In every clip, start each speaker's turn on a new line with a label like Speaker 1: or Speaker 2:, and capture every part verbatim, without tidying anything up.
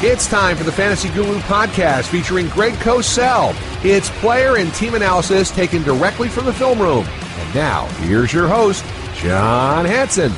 Speaker 1: It's time for the Fantasy Guru podcast featuring Greg Cosell. It's player and team analysis taken directly from the film room. And now, here's your host, John Hansen.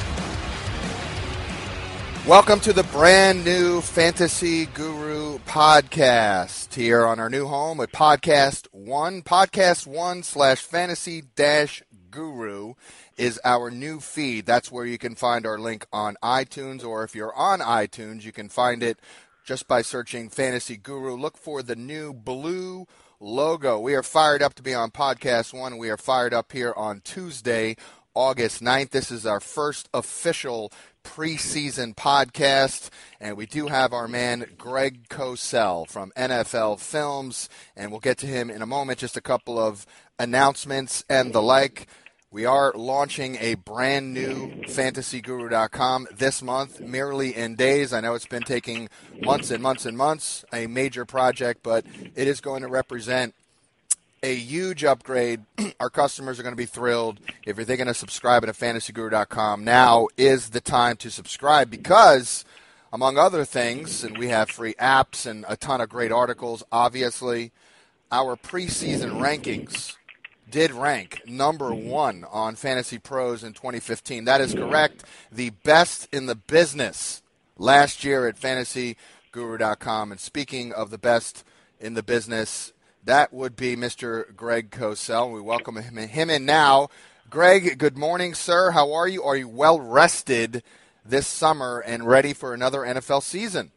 Speaker 2: Welcome to the brand new Fantasy Guru podcast here on our new home at Podcast One. Podcast One slash Fantasy Dash Guru is our new feed. That's where you can find our link on iTunes, or if you're on iTunes, you can find it just by searching Fantasy Guru. Look for the new blue logo. We are fired up to be on Podcast One. We are fired up here on Tuesday, August ninth. This is our first official preseason podcast, and we do have our man Greg Cosell from N F L Films, and we'll get to him in a moment. Just a couple of announcements and the like. We are launching a brand new fantasy guru dot com this month, merely in days. I know it's been taking months and months and months, a major project, but it is going to represent a huge upgrade. Our customers are going to be thrilled. If you're thinking of subscribing to fantasy guru dot com, now is the time to subscribe because, among other things, and we have free apps and a ton of great articles, obviously, our preseason rankings did rank number one on Fantasy Pros in twenty fifteen. That is correct. The best in the business last year at fantasy guru dot com. And speaking of the best in the business, that would be Mister Greg Cosell. We welcome him, him in now. Greg, good morning, sir. How are you? Are you well rested this summer and ready for another N F L season?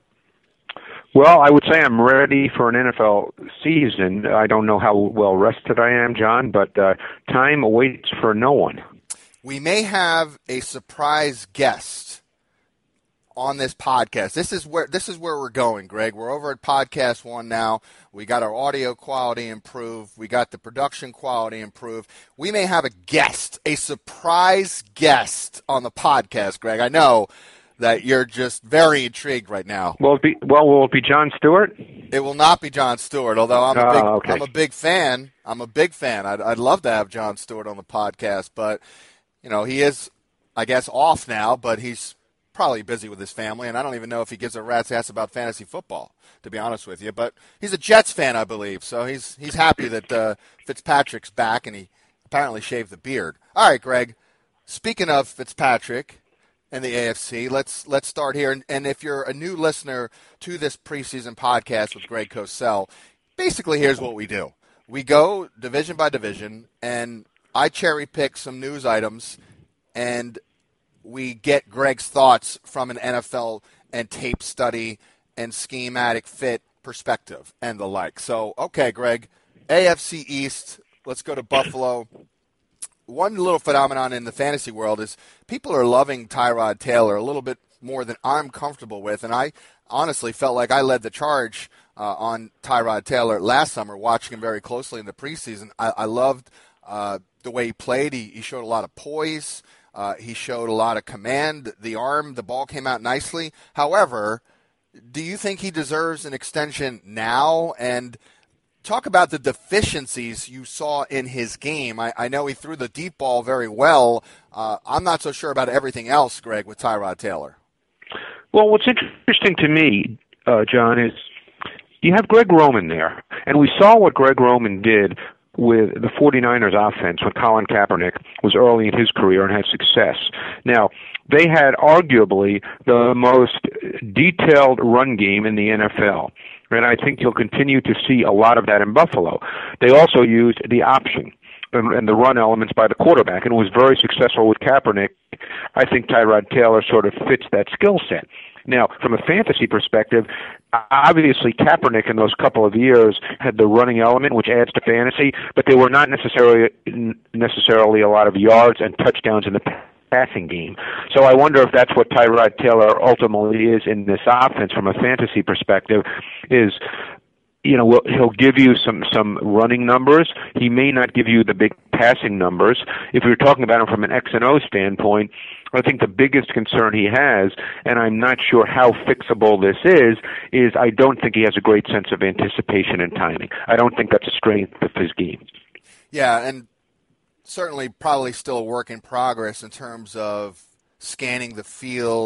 Speaker 3: Well, I would say I'm ready for an N F L season. I don't know how well rested I am, John, but uh, time waits for no one.
Speaker 2: We may have a surprise guest on this podcast. This is where this is where we're going, Greg. We're over at Podcast One now. We got our audio quality improved. We got the production quality improved. We may have a guest, a surprise guest on the podcast, Greg. I know that you're just very intrigued right now.
Speaker 3: Will it be, well, will it be Jon Stewart?
Speaker 2: It will not be Jon Stewart, although I'm a big,
Speaker 3: oh, okay.
Speaker 2: I'm a big fan. I'm a big fan. I'd, I'd love to have Jon Stewart on the podcast, but, you know, he is, I guess, off now, but he's probably busy with his family, and I don't even know if he gives a rat's ass about fantasy football, to be honest with you. But he's a Jets fan, I believe, so he's he's happy that uh, Fitzpatrick's back, and he apparently shaved the beard. All right, Greg, speaking of Fitzpatrick and the A F C, let's let's start here. And, and if you're a new listener to this preseason podcast with Greg Cosell, basically here's what we do. We go division by division, and I cherry pick some news items, and we get Greg's thoughts from an N F L and tape study and schematic fit perspective and the like. So, okay, Greg, A F C East, let's go to Buffalo. One little phenomenon in the fantasy world is people are loving Tyrod Taylor a little bit more than I'm comfortable with, and I honestly felt like I led the charge uh, on Tyrod Taylor last summer, watching him very closely in the preseason. I, I loved uh, the way he played. He, he showed a lot of poise. Uh, he showed a lot of command. The arm, the ball came out nicely. However, do you think he deserves an extension now? And talk about the deficiencies you saw in his game. I, I know he threw the deep ball very well. Uh, I'm not so sure about everything else, Greg, with Tyrod Taylor.
Speaker 3: Well, what's interesting to me, uh, John, is you have Greg Roman there, and we saw what Greg Roman did with the 49ers offense when Colin Kaepernick was early in his career and had success. Now, they had arguably the most detailed run game in the N F L, and I think you'll continue to see a lot of that in Buffalo. They also used the option and, and the run elements by the quarterback, and it was very successful with Kaepernick. I think Tyrod Taylor sort of fits that skill set. Now, from a fantasy perspective, obviously Kaepernick in those couple of years had the running element, which adds to fantasy, but they were not necessarily necessarily a lot of yards and touchdowns in the passing game. So I wonder if that's what Tyrod Taylor ultimately is in this offense from a fantasy perspective, is, you know, he'll give you some, some running numbers. He may not give you the big passing numbers. If you're talking about him from an X and O standpoint, I think the biggest concern he has, and I'm not sure how fixable this is, is I don't think he has a great sense of anticipation and timing. I don't think that's a strength of his game.
Speaker 2: Yeah, and certainly probably still a work in progress in terms of scanning the field,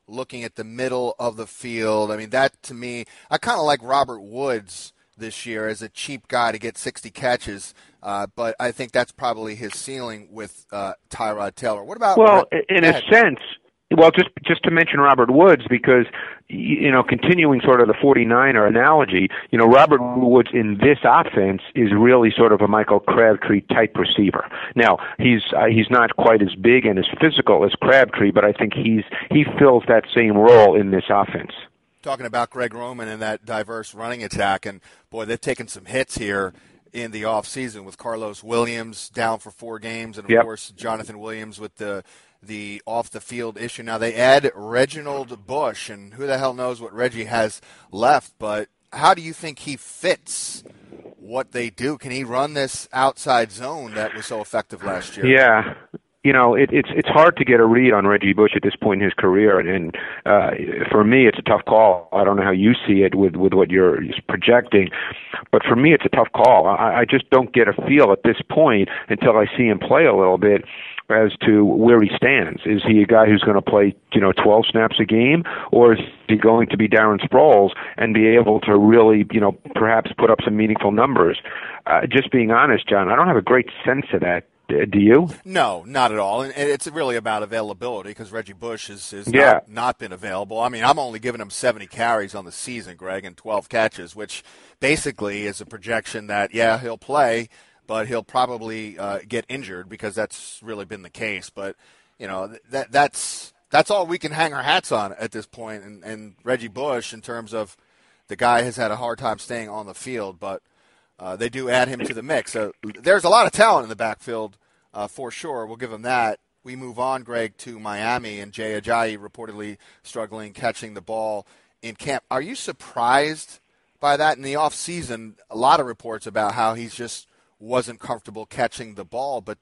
Speaker 2: looking at the middle of the field. I mean, that to me, I kind of like Robert Woods this year as a cheap guy to get sixty catches, uh, but I think that's probably his ceiling with uh, Tyrod Taylor. What about?
Speaker 3: Well,
Speaker 2: Red-
Speaker 3: in a sense. Well, just just to mention Robert Woods, because, you know, continuing sort of the forty-niner analogy, you know, Robert Woods in this offense is really sort of a Michael Crabtree type receiver. Now, he's uh, he's not quite as big and as physical as Crabtree, but I think he's he fills that same role in this offense.
Speaker 2: Talking about Greg Roman and that diverse running attack, and boy, they've taken some hits here in the offseason with Carlos Williams down for four games, and of
Speaker 3: yep.
Speaker 2: course Jonathan Williams with the the off-the-field issue. Now they add Reginald Bush, and who the hell knows what Reggie has left, but how do you think he fits what they do? Can he run this outside zone that was so effective last year?
Speaker 3: Yeah. You know, it, it's it's hard to get a read on Reggie Bush at this point in his career, and uh, for me, it's a tough call. I don't know how you see it with, with what you're projecting, but for me, it's a tough call. I, I just don't get a feel at this point until I see him play a little bit as to where he stands. Is he a guy who's going to play, you know, twelve snaps a game, or is he going to be Darren Sproles and be able to really, you know, perhaps put up some meaningful numbers? Uh, just being honest, John, I don't have a great sense of that. Do you?
Speaker 2: No, not at all. And it's really about availability because Reggie Bush has, has
Speaker 3: yeah.
Speaker 2: not, not been available. I mean, I'm only giving him seventy carries on the season, Greg, and twelve catches, which basically is a projection that, yeah, he'll play, but he'll probably uh, get injured because that's really been the case. But, you know, that that's that's all we can hang our hats on at this point. And, and Reggie Bush, in terms of the guy has had a hard time staying on the field, but Uh, they do add him to the mix. So there's a lot of talent in the backfield uh, for sure. We'll give them that. We move on, Greg, to Miami, and Jay Ajayi reportedly struggling catching the ball in camp. Are you surprised by that? In the offseason, a lot of reports about how he just wasn't comfortable catching the ball, but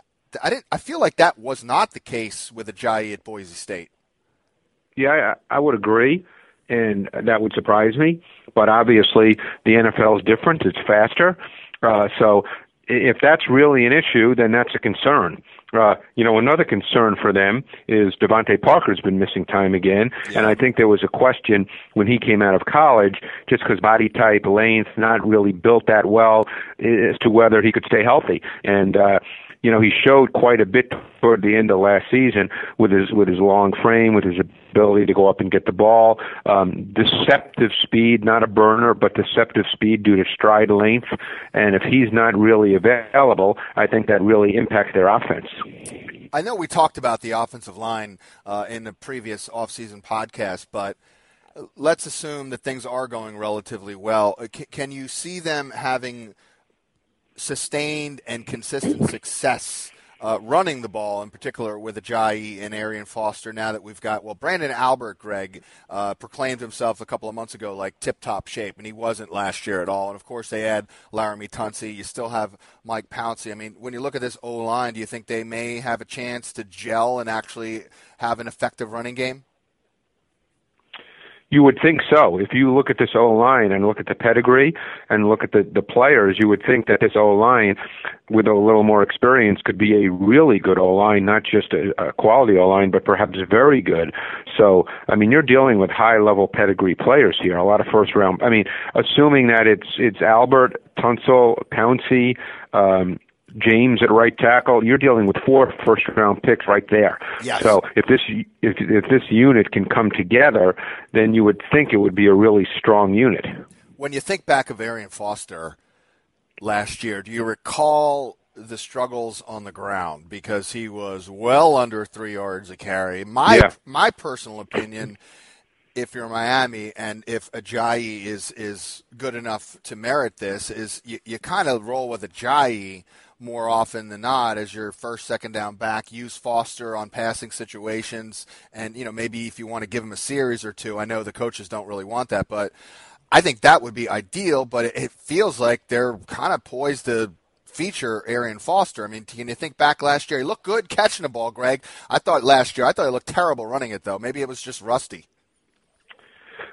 Speaker 2: I didn't. I feel like that was not the case with Ajayi at Boise State.
Speaker 3: Yeah, I, I would agree. And that would surprise me. But obviously, the N F L is different. It's faster. Uh, so if that's really an issue, then that's a concern. Uh, you know, another concern for them is Devontae Parker's been missing time again. Yeah. And I think there was a question when he came out of college, just because body type, length, not really built that well, as to whether he could stay healthy. And, uh, you know, he showed quite a bit toward the end of last season with his with his long frame, with his ability to go up and get the ball. Um, deceptive speed, not a burner, but deceptive speed due to stride length. And if he's not really available, I think that really impacts their offense.
Speaker 2: I know we talked about the offensive line uh, in the previous offseason podcast, but let's assume that things are going relatively well. C- can you see them having sustained and consistent success uh, running the ball, in particular with Ajayi and Arian Foster, now that we've got, well, Brandon Albert, Greg, uh, proclaimed himself a couple of months ago like tip-top shape, and he wasn't last year at all. And, of course, they add Laramie Tunsil. You still have Mike Pouncey. I mean, when you look at this O-line, do you think they may have a chance to gel and actually have an effective running game?
Speaker 3: You would think so. If you look at this O-line and look at the pedigree and look at the, the players, you would think that this O-line, with a little more experience, could be a really good O-line, not just a, a quality O-line, but perhaps very good. So, I mean, you're dealing with high-level pedigree players here, a lot of first-round. I mean, assuming that it's it's Albert, Tunsil, Pouncey, um, James at right tackle, you're dealing with four first-round picks right there.
Speaker 2: Yes.
Speaker 3: So if this if if this unit can come together, then you would think it would be a really strong unit.
Speaker 2: When you think back of Arian Foster last year, do you recall the struggles on the ground? Because he was well under three yards a carry. My
Speaker 3: yeah.
Speaker 2: my personal opinion, if you're Miami and if Ajayi is is good enough to merit this, is you, you kind of roll with Ajayi more often than not as your first, second down back. Use Foster on passing situations, and you know maybe if you want to give him a series or two. I know the coaches don't really want that, but I think that would be ideal. But it, it feels like they're kind of poised to feature Arian Foster. I mean, can you think back last year? He looked good catching the ball, Greg. I thought last year, I thought he looked terrible running it, though. Maybe it was just rusty.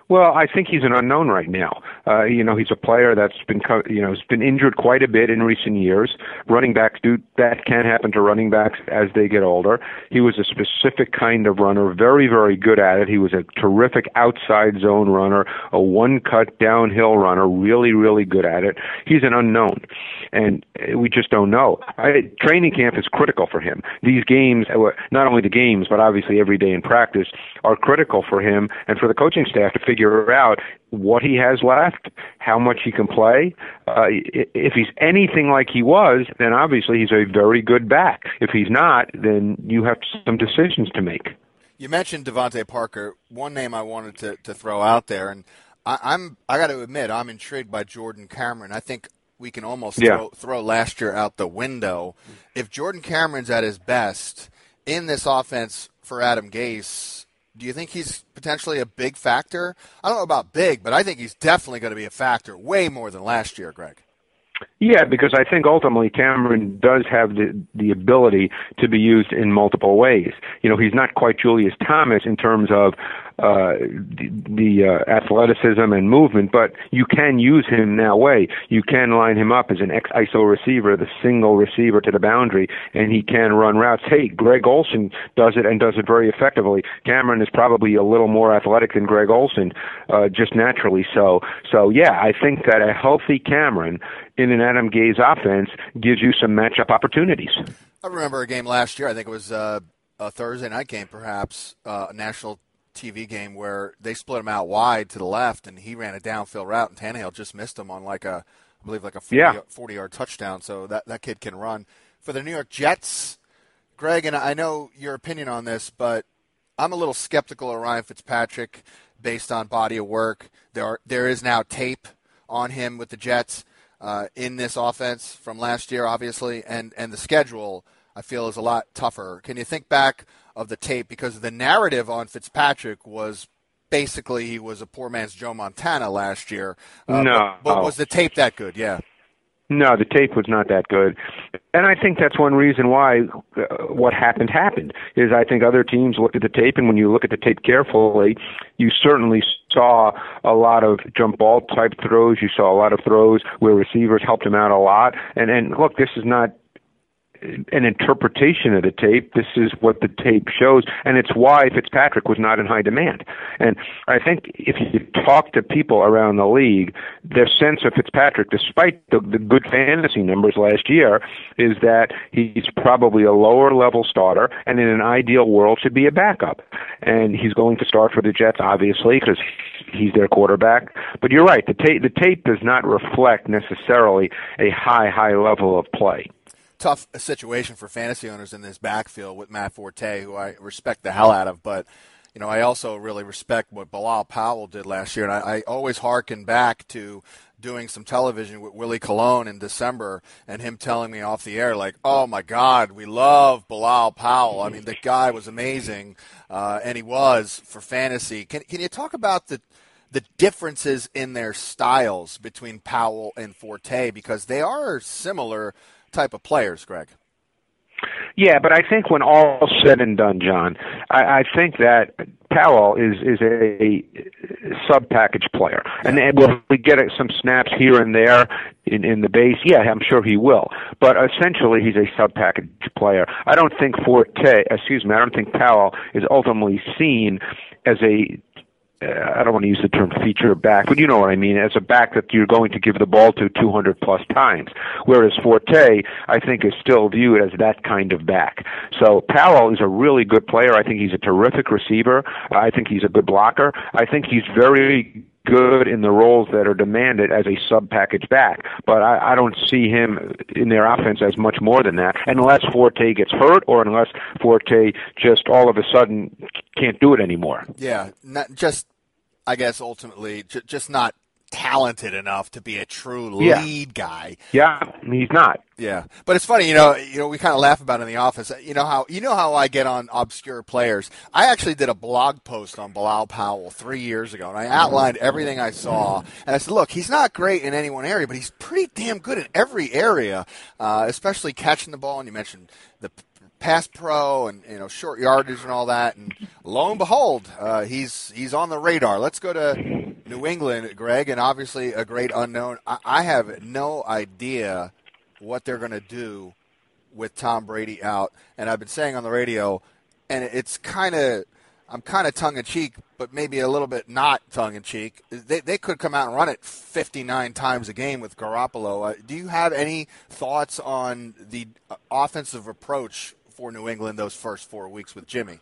Speaker 3: Well, I think he's an unknown right now. Uh, you know, he's a player that's been, co- you know, has been injured quite a bit in recent years. Running backs do that can happen to running backs as they get older. He was a specific kind of runner, very, very good at it. He was a terrific outside zone runner, a one-cut downhill runner, really, really good at it. He's an unknown, and we just don't know. I, training camp is critical for him. These games, not only the games, but obviously every day in practice, are critical for him and for the coaching staff to figure out what he has left, how much he can play. Uh, if he's anything like he was, then obviously he's a very good back. If he's not, then you have some decisions to make.
Speaker 2: You mentioned Devontae Parker. One name I wanted to, to throw out there, and I, I'm I got to admit I'm intrigued by Jordan Cameron. I think we can almost
Speaker 3: yeah.
Speaker 2: throw, throw last year out the window. If Jordan Cameron's at his best in this offense for Adam Gase, do you think he's potentially a big factor? I don't know about big, but I think he's definitely going to be a factor, way more than last year, Greg.
Speaker 3: Yeah, because I think ultimately Cameron does have the the ability to be used in multiple ways. You know, he's not quite Julius Thomas in terms of uh, the, the uh, athleticism and movement, but you can use him in that way. You can line him up as an ex-I S O receiver, the single receiver to the boundary, and he can run routes. Hey, Greg Olsen does it and does it very effectively. Cameron is probably a little more athletic than Greg Olsen, uh, just naturally so. So, yeah, I think that a healthy Cameron in an Adam Gase offense gives you some matchup opportunities.
Speaker 2: I remember a game last year, I think it was uh, a Thursday night game perhaps, uh, a national T V game where they split him out wide to the left, and he ran a downfield route, and Tannehill just missed him on like a, I believe like a forty-yard touchdown, so that, that kid can run. For the New York Jets, Greg, and I know your opinion on this, but I'm a little skeptical of Ryan Fitzpatrick based on body of work. There are, there is now tape on him with the Jets. Uh, in this offense from last year, obviously, and, and the schedule, I feel, is a lot tougher. Can you think back of the tape? Because the narrative on Fitzpatrick was basically he was a poor man's Joe Montana last year. Uh,
Speaker 3: no.
Speaker 2: But, but was the tape that good? Yeah.
Speaker 3: No, the tape was not that good. And I think that's one reason why uh, what happened happened, is I think other teams looked at the tape, and when you look at the tape carefully, you certainly saw a lot of jump ball type throws. You saw a lot of throws where receivers helped him out a lot. And, and look, this is not an interpretation of the tape. This is what the tape shows, and it's why Fitzpatrick was not in high demand. And I think if you talk to people around the league, their sense of Fitzpatrick, despite the, the good fantasy numbers last year, is that he's probably a lower-level starter, and in an ideal world should be a backup. And he's going to start for the Jets, obviously, because he's their quarterback. But you're right, the tape, the tape does not reflect necessarily a high, high level of play.
Speaker 2: Tough situation for fantasy owners in this backfield with Matt Forte, who I respect the hell out of, but you know I also really respect what Bilal Powell did last year, and I, I always hearken back to doing some television with Willie Colon in December and him telling me off the air, like, oh my God, we love Bilal Powell. I mean, the guy was amazing, uh, and he was for fantasy. Can, can you talk about the the differences in their styles between Powell and Forte, because they are similar type of players, Greg?
Speaker 3: Yeah, but I think when all said and done, John, I, I think that Powell is is a sub-package player. And, and will he get some snaps here and there in, in the base? Yeah, I'm sure he will. But essentially, he's a sub-package player. I don't think Forte, excuse me, I don't think Powell is ultimately seen as a Uh, I don't want to use the term feature back, but you know what I mean, as a back that you're going to give the ball to two hundred plus times. Whereas Forte, I think, is still viewed as that kind of back. So Powell is a really good player. I think he's a terrific receiver. I think he's a good blocker. I think he's very good in the roles that are demanded as a sub-package back. But I, I don't see him in their offense as much more than that, unless Forte gets hurt or unless Forte just all of a sudden can't do it anymore.
Speaker 2: Yeah, not just, I guess, ultimately, j- just not talented enough to be a true lead
Speaker 3: yeah.
Speaker 2: guy.
Speaker 3: Yeah, he's not.
Speaker 2: Yeah, but it's funny, you know. You know, we kind of laugh about it in the office. You know how you know how I get on obscure players. I actually did a blog post on Bilal Powell three years ago, and I outlined everything I saw. And I said, look, he's not great in any one area, but he's pretty damn good in every area, uh, especially catching the ball. And you mentioned the pass pro and you know short yardage and all that. And lo and behold, uh, he's he's on the radar. Let's go to New England, Greg, and obviously a great unknown. I, I have no idea what they're going to do with Tom Brady out. And I've been saying on the radio, and it's kind of I'm kind of tongue in cheek, but maybe a little bit not tongue in cheek. They they could come out and run it fifty-nine times a game with Garoppolo. Uh, do you have any thoughts on the offensive approach for New England those first four weeks with Jimmy?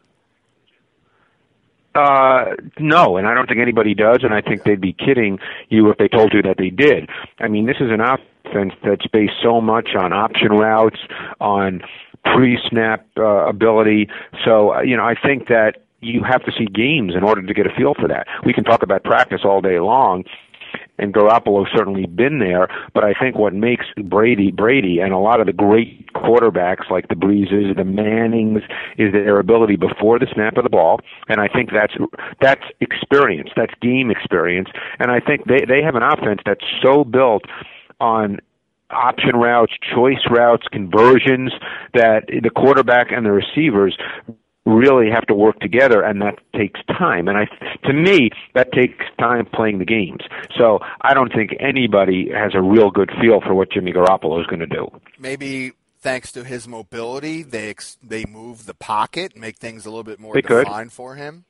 Speaker 3: Uh, no, and I don't think anybody does, and I think they'd be kidding you if they told you that they did. I mean, this is an offense that's based so much on option routes, on pre-snap uh, ability. So, uh, you know, I think that you have to see games in order to get a feel for that. We can talk about practice all day long, and Garoppolo's certainly been there, but I think what makes Brady Brady and a lot of the great quarterbacks like the Breezes, the Mannings, is their ability before the snap of the ball, and I think that's that's experience, that's game experience, and I think they, they have an offense that's so built on option routes, choice routes, conversions, that the quarterback and the receivers really have to work together, and that takes time. And I, to me, that takes time playing the games. So I don't think anybody has a real good feel for what Jimmy Garoppolo is going to do.
Speaker 2: Maybe thanks to his mobility, they ex- they move the pocket, make things a little bit more
Speaker 3: they
Speaker 2: defined
Speaker 3: could.
Speaker 2: for him.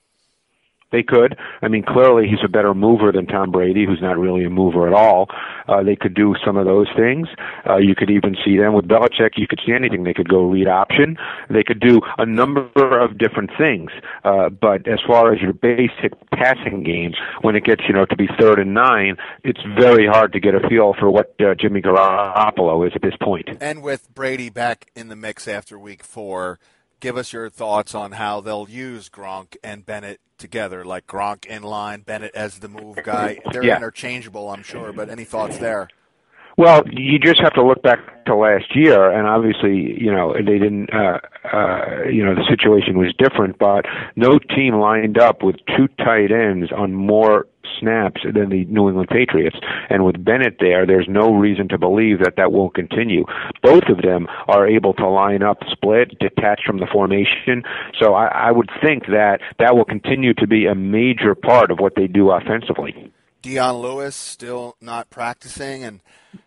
Speaker 3: They could. I mean, clearly he's a better mover than Tom Brady, who's not really a mover at all. Uh, they could do some of those things. Uh, you could even see them with Belichick. You could see anything. They could go read option. They could do a number of different things. Uh, but as far as your basic passing game, when it gets, you know, to be third and nine, it's very hard to get a feel for what uh, Jimmy Garoppolo is at this point.
Speaker 2: And with Brady back in the mix after week four, give us your thoughts on how they'll use Gronk and Bennett together, like Gronk in line, Bennett as the move guy. They're
Speaker 3: yeah.
Speaker 2: interchangeable, I'm sure, but any thoughts there?
Speaker 3: Well, you just have to look back to last year, and obviously, you know, they didn't, uh, uh, you know, the situation was different, but no team lined up with two tight ends on more snaps than the New England Patriots. And with Bennett there, there's no reason to believe that that won't continue. Both of them are able to line up, split, detach from the formation. So I, I would think that that will continue to be a major part of what they do offensively.
Speaker 2: Dion Lewis still not practicing, and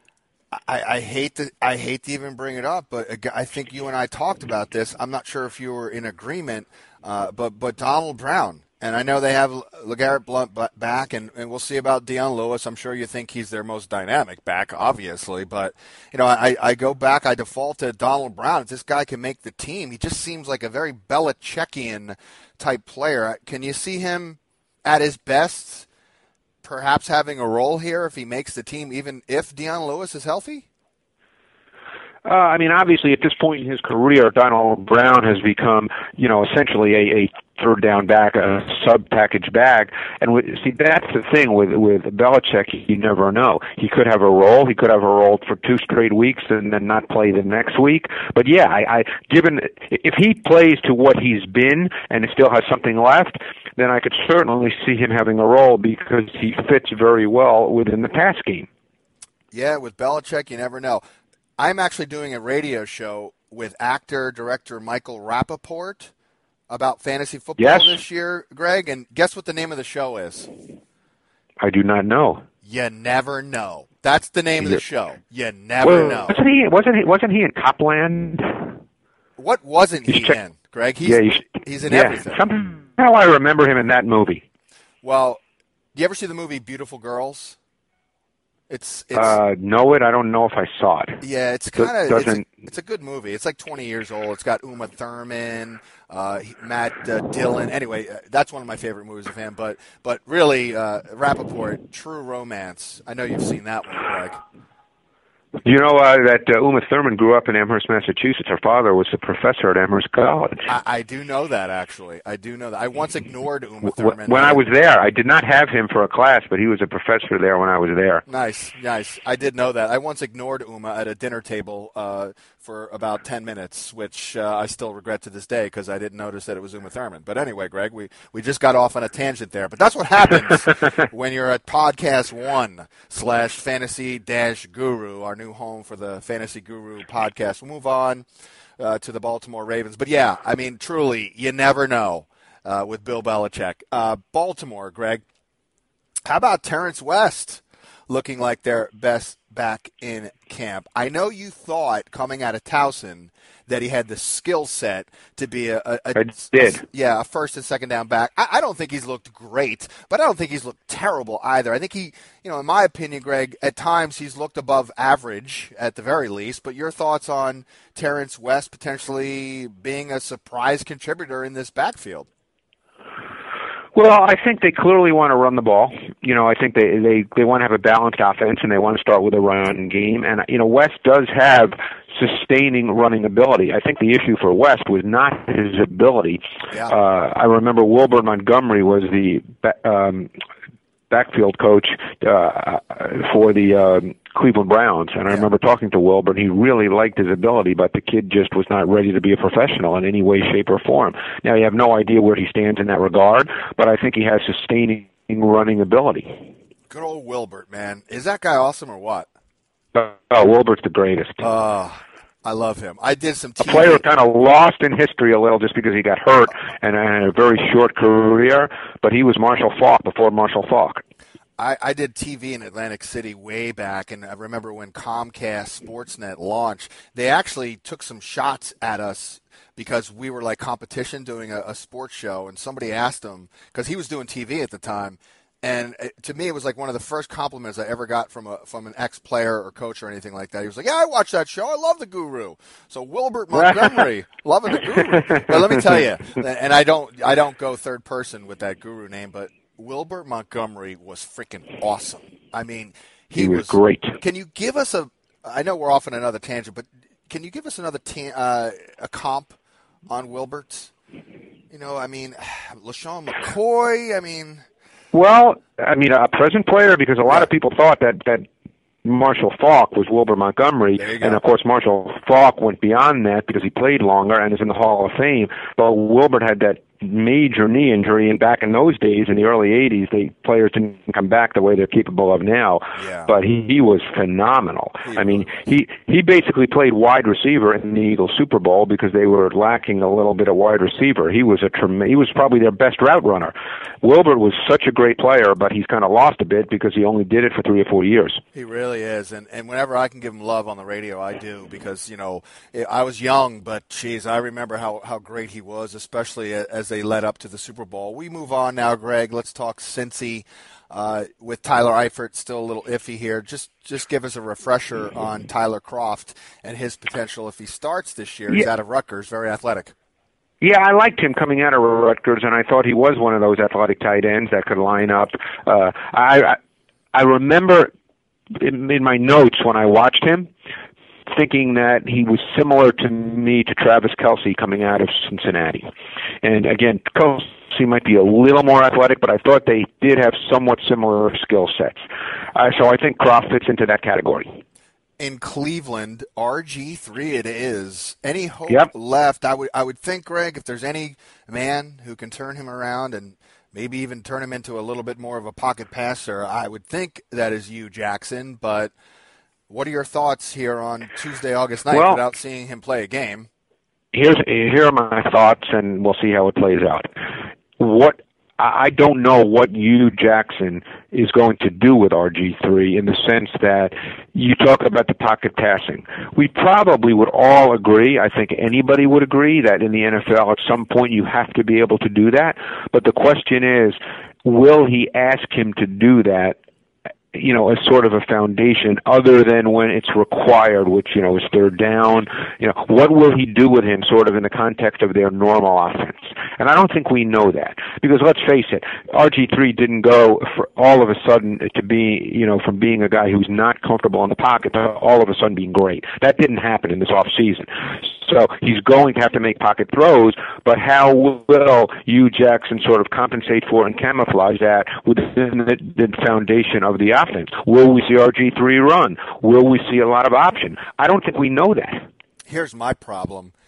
Speaker 2: I, I hate to I hate to even bring it up, but I think you and I talked about this. I'm not sure if you were in agreement, uh, but but Donald Brown. And I know they have LeGarrette Blount back, and, and we'll see about Dion Lewis. I'm sure you think he's their most dynamic back, obviously. But, you know, I, I go back, I default to Donald Brown. If this guy can make the team, he just seems like a very Belichickian type player. Can you see him at his best, perhaps having a role here if he makes the team, even if Dion Lewis is healthy?
Speaker 3: Uh, I mean, obviously, at this point in his career, Donald Brown has become, you know, essentially a, a third down back, a sub-package back. And with, see, that's the thing with with Belichick. You never know. He could have a role. He could have a role for two straight weeks and then not play the next week. But yeah, I, I given if he plays to what he's been and still has something left, then I could certainly see him having a role because he fits very well within the pass game.
Speaker 2: Yeah, with Belichick, you never know. I'm actually doing a radio show with actor, director Michael Rappaport about fantasy football
Speaker 3: yes.
Speaker 2: this year, Greg. And guess what the name of the show is?
Speaker 3: I do not know.
Speaker 2: You never know. That's the name of the show. You never
Speaker 3: well,
Speaker 2: know.
Speaker 3: Wasn't he? Wasn't he? Wasn't he in Copland?
Speaker 2: What wasn't he
Speaker 3: check,
Speaker 2: in, Greg? He's,
Speaker 3: yeah, should,
Speaker 2: he's in
Speaker 3: yeah,
Speaker 2: everything.
Speaker 3: Somehow I remember him in that movie.
Speaker 2: Well, do you ever see the movie Beautiful Girls? It's, it's
Speaker 3: uh, know it. I don't know if I saw it.
Speaker 2: Yeah, it's kind of it's,
Speaker 3: a,
Speaker 2: it's a good movie. It's like twenty years old. It's got Uma Thurman, uh, Matt uh, Dillon. Anyway, uh, that's one of my favorite movies of him. But but really, uh, Rappaport, True Romance. I know you've seen that one, Greg.
Speaker 3: You know uh, that uh, Uma Thurman grew up in Amherst, Massachusetts. Her father was a professor at Amherst College.
Speaker 2: I, I do know that, actually. I do know that. I once ignored Uma Thurman.
Speaker 3: When I was there, I did not have him for a class, but he was a professor there when I was there.
Speaker 2: Nice, nice. I did know that. I once ignored Uma at a dinner table uh, for about ten minutes, which uh, I still regret to this day because I didn't notice that it was Uma Thurman. But anyway, Greg, we, we just got off on a tangent there. But that's what happens when you're at Podcast One slash Fantasy Dash Guru, our new home for the Fantasy Guru podcast. We'll move on. uh, to the Baltimore Ravens. But, yeah, I mean, truly, you never know uh, with Bill Belichick. Uh, Baltimore, Greg, how about Terrence West looking like their best back in camp? I know you thought coming out of Towson that he had the skill set to be a, a, a,
Speaker 3: I did.
Speaker 2: a yeah a first and second down back. I, I don't think he's looked great, but I don't think he's looked terrible either. I think he, you know, in my opinion, Greg, at times he's looked above average at the very least. But your thoughts on Terrence West potentially being a surprise contributor in this backfield?
Speaker 3: Well, I think they clearly want to run the ball. You know, I think they, they, they want to have a balanced offense, and they want to start with a run game. And, you know, West does have sustaining running ability. I think the issue for West was not his ability.
Speaker 2: Yeah.
Speaker 3: Uh, I remember Wilbert Montgomery was the um, backfield coach uh, for the um, Cleveland Browns, and I remember talking to Wilbert. He really liked his ability, but the kid just was not ready to be a professional in any way, shape, or form. Now, you have no idea where he stands in that regard, but I think he has sustaining running ability.
Speaker 2: Good old Wilbert, man. Is that guy awesome or what?
Speaker 3: Uh, oh, Wilbert's the greatest.
Speaker 2: Uh, I love him. I did some T V.
Speaker 3: A player kind of lost in history a little just because he got hurt and had a very short career, but he was Marshall Faulk before Marshall Faulk.
Speaker 2: I, I did T V in Atlantic City way back, and I remember when Comcast Sportsnet launched, they actually took some shots at us because we were like competition doing a, a sports show, and somebody asked him, because he was doing T V at the time, and it, to me it was like one of the first compliments I ever got from a from an ex-player or coach or anything like that. He was like, yeah, I watched that show. I love the Guru. So Wilbert Montgomery, loving the Guru. But let me tell you, and I don't I don't go third person with that Guru name, but Wilbert Montgomery was freaking awesome. I mean, he,
Speaker 3: he was,
Speaker 2: was
Speaker 3: great.
Speaker 2: Can you give us a? I know we're off on another tangent, but can you give us another ta- uh, a comp on Wilbert's? You know, I mean, LaShawn McCoy. I mean,
Speaker 3: well, I mean, a present player, because a lot yeah. of people thought that that Marshall Faulk was Wilbert Montgomery, and of course Marshall Faulk went beyond that because he played longer and is in the Hall of Fame. But Wilbert had that major knee injury, and back in those days, in the early eighties, the players didn't come back the way they're capable of now.
Speaker 2: Yeah.
Speaker 3: But he, he was phenomenal.
Speaker 2: He
Speaker 3: I mean,
Speaker 2: was.
Speaker 3: he he basically played wide receiver in the Eagles Super Bowl because they were lacking a little bit of wide receiver. He was a trem- he was probably their best route runner. Wilbert was such a great player, but he's kind of lost a bit because he only did it for three or four years.
Speaker 2: He really is, and and whenever I can give him love on the radio, I do, because, you know, I was young, but geez, I remember how, how great he was, especially as they led up to the Super Bowl. We move on now, Greg. Let's talk Cincy. Uh, with Tyler Eifert still a little iffy here. Just just give us a refresher on Tyler Kroft and his potential if he starts this year. He's
Speaker 3: yeah.
Speaker 2: out of Rutgers, very athletic.
Speaker 3: Yeah, I liked him coming out of Rutgers, and I thought he was one of those athletic tight ends that could line up. Uh, I, I I remember in, in my notes when I watched him thinking that he was similar to me to Travis Kelce coming out of Cincinnati. And again, Kelce might be a little more athletic, but I thought they did have somewhat similar skill sets. Uh, so I think Kroft fits into that category.
Speaker 2: In Cleveland, R G three it is. Any hope
Speaker 3: yep.
Speaker 2: left? I would I would think, Greg, if there's any man who can turn him around and maybe even turn him into a little bit more of a pocket passer, I would think that is you, Jackson. But what are your thoughts here on Tuesday, August ninth,
Speaker 3: well,
Speaker 2: without seeing him play a game?
Speaker 3: Here's here are my thoughts, and we'll see how it plays out. What I don't know what Hugh Jackson is going to do with R G three, in the sense that you talk about the pocket passing. We probably would all agree, I think anybody would agree, that in the N F L at some point you have to be able to do that. But the question is, will he ask him to do that, you know, as sort of a foundation, other than when it's required, which, you know, is third down? You know, what will he do with him sort of in the context of their normal offense? And I don't think we know that, because let's face it, R G three didn't go for all of a sudden to be, you know, from being a guy who's not comfortable in the pocket to all of a sudden being great. That didn't happen in this off season. So he's going to have to make pocket throws, but how will Hugh Jackson sort of compensate for and camouflage that within the, the foundation of the offense? Will we see R G three run? Will we see a lot of option? I don't think we know that.
Speaker 2: Here's my problem.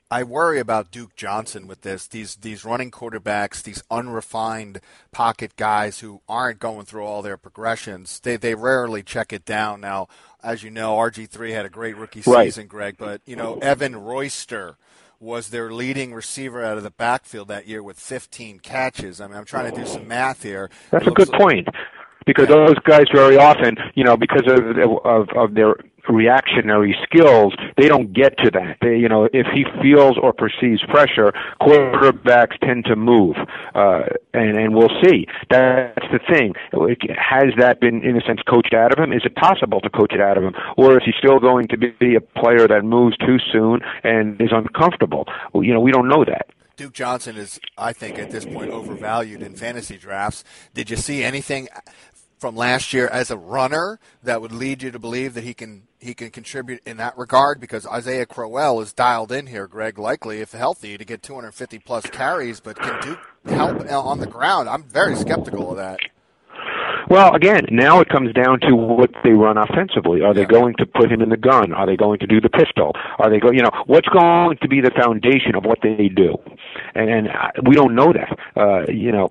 Speaker 2: I worry about Duke Johnson with this. These these running quarterbacks, these unrefined pocket guys who aren't going through all their progressions. They they rarely check it down. Now, as you know, R G three had a great rookie
Speaker 3: Right.
Speaker 2: season, Greg, but you know, Evan Royster was their leading receiver out of the backfield that year with fifteen catches. I mean, I'm trying to do some math here.
Speaker 3: That's
Speaker 2: It
Speaker 3: a good
Speaker 2: looks like-
Speaker 3: point. Because those guys very often, you know, because of, of of their reactionary skills, they don't get to that. They, you know, if he feels or perceives pressure, quarterbacks tend to move, uh, and and we'll see. That's the thing. Has that been, in a sense, coached out of him? Is it possible to coach it out of him, or is he still going to be a player that moves too soon and is uncomfortable? You know, we don't know that.
Speaker 2: Duke Johnson is, I think, at this point overvalued in fantasy drafts. Did you see anything from last year as a runner that would lead you to believe that he can he can contribute in that regard? Because Isaiah Crowell is dialed in here, Greg, likely, if healthy, to get two hundred fifty plus carries, but can Duke help on the ground? I'm very skeptical of that.
Speaker 3: Well, again, now it comes down to what they run offensively. Are they
Speaker 2: Yeah.
Speaker 3: going to put him in the gun? Are they going to do the pistol? Are they going, you know, what's going to be the foundation of what they do? And, and uh, we don't know that. Uh, you know,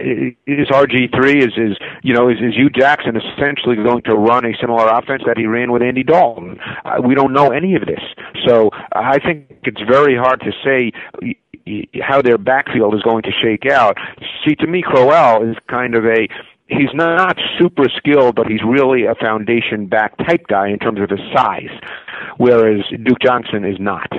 Speaker 3: is R G three, is, is you know, is, is Hugh Jackson essentially going to run a similar offense that he ran with Andy Dalton? Uh, we don't know any of this. So I think it's very hard to say how their backfield is going to shake out. See, to me, Crowell is kind of a, he's not super skilled, but he's really a foundation back type guy in terms of his size, whereas Duke Johnson is not.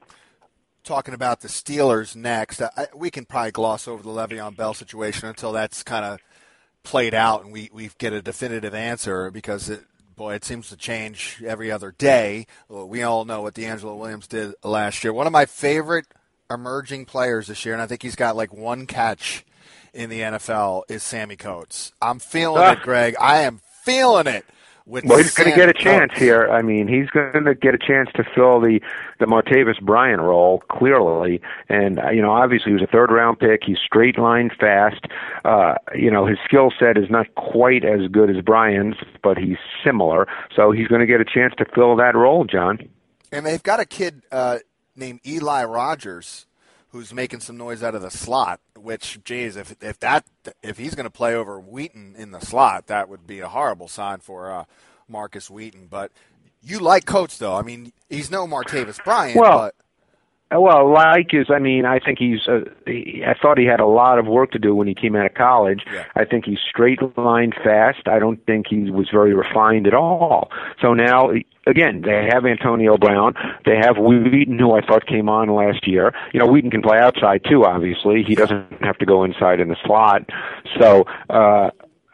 Speaker 2: Talking about the Steelers next, I, we can probably gloss over the Le'Veon Bell situation until that's kind of played out and we, we get a definitive answer, because, it, boy, it seems to change every other day. Well, we all know what D'Angelo Williams did last year. One of my favorite emerging players this year, and I think he's got like one catch in the N F L, is Sammy Coates. I'm feeling
Speaker 3: Ah.
Speaker 2: it, Greg. I am feeling it. With
Speaker 3: Well, he's going to
Speaker 2: Sam
Speaker 3: get a chance
Speaker 2: Coates.
Speaker 3: here. I mean, he's going to get a chance to fill the the Martavis Bryant role clearly, and uh, you know, obviously he was a third round pick. He's straight line fast. Uh, you know, his skill set is not quite as good as Bryant's, but he's similar. So he's going to get a chance to fill that role, John.
Speaker 2: And they've got a kid uh, named Eli Rogers who's making some noise out of the slot, which, geez, if if that if he's going to play over Wheaton in the slot, that would be a horrible sign for uh, Marcus Wheaton. But you like Coates, though. I mean, he's no Martavis Bryant,
Speaker 3: Well,
Speaker 2: but
Speaker 3: Well, like is, I mean, I think he's, uh, he, I thought he had a lot of work to do when he came out of college.
Speaker 2: Yeah.
Speaker 3: I think he's straight line fast. I don't think he was very refined at all. So now, again, they have Antonio Brown. They have Wheaton, who I thought came on last year. You know, Wheaton can play outside too, obviously. He doesn't have to go inside in the slot. So, uh,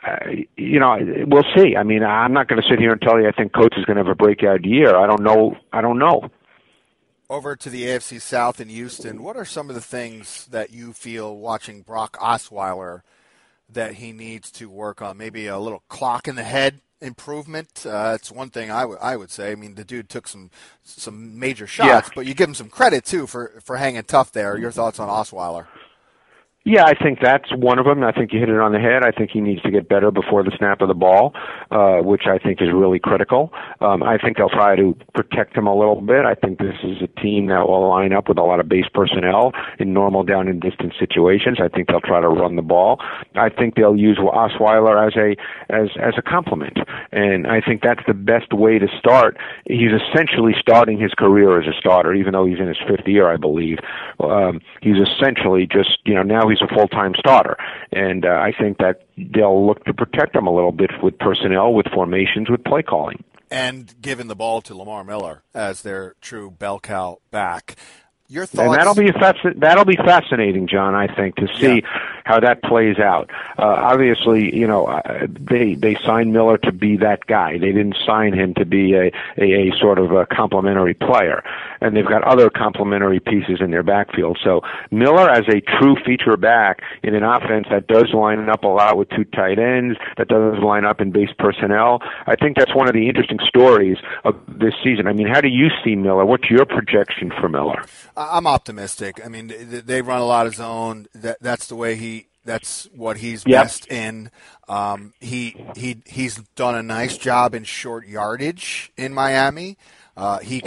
Speaker 3: you know, we'll see. I mean, I'm not going to sit here and tell you I think Coates is going to have a breakout year. I don't know. I don't know.
Speaker 2: over to the A F C South in Houston, what are some of the things that you feel watching Brock Osweiler that he needs to work on? Maybe a little clock in the head improvement. Uh, it's one thing I would I would say. I mean, the dude took some some major shots,
Speaker 3: Yeah.
Speaker 2: but you give him some credit too for for hanging tough there. Your thoughts on Osweiler?
Speaker 3: Yeah, I think that's one of them. I think you hit it on the head. I think he needs to get better before the snap of the ball, uh, which I think is really critical. Um, I think they'll try to protect him a little bit. I think this is a team that will line up with a lot of base personnel in normal down and distance situations. I think they'll try to run the ball. I think they'll use Osweiler as a as as a complement, and I think that's the best way to start. He's essentially starting his career as a starter, even though he's in his fifth year, I believe. Um, he's essentially just, you know, now he's a full-time starter, and uh, I think that they'll look to protect him a little bit with personnel, with formations, with play calling.
Speaker 2: And giving the ball to Lamar Miller as their true bell cow back. Your thoughts?
Speaker 3: And that'll be fasc- that'll be fascinating, John. I think to see
Speaker 2: Yeah.
Speaker 3: how that plays out. Uh, obviously, you know, uh, they they signed Miller to be that guy. They didn't sign him to be a a, a sort of a complementary player. And they've got other complementary pieces in their backfield. So Miller as a true feature back in an offense that does line up a lot with two tight ends, that does line up in base personnel, I think that's one of the interesting stories of this season. I mean, how do you see Miller? What's your projection for Miller?
Speaker 2: I'm optimistic. I mean, they run a lot of zone. That that's the way he. That's what he's
Speaker 3: Yep.
Speaker 2: best in. Um, he he he's done a nice job in short yardage in Miami. Uh, he can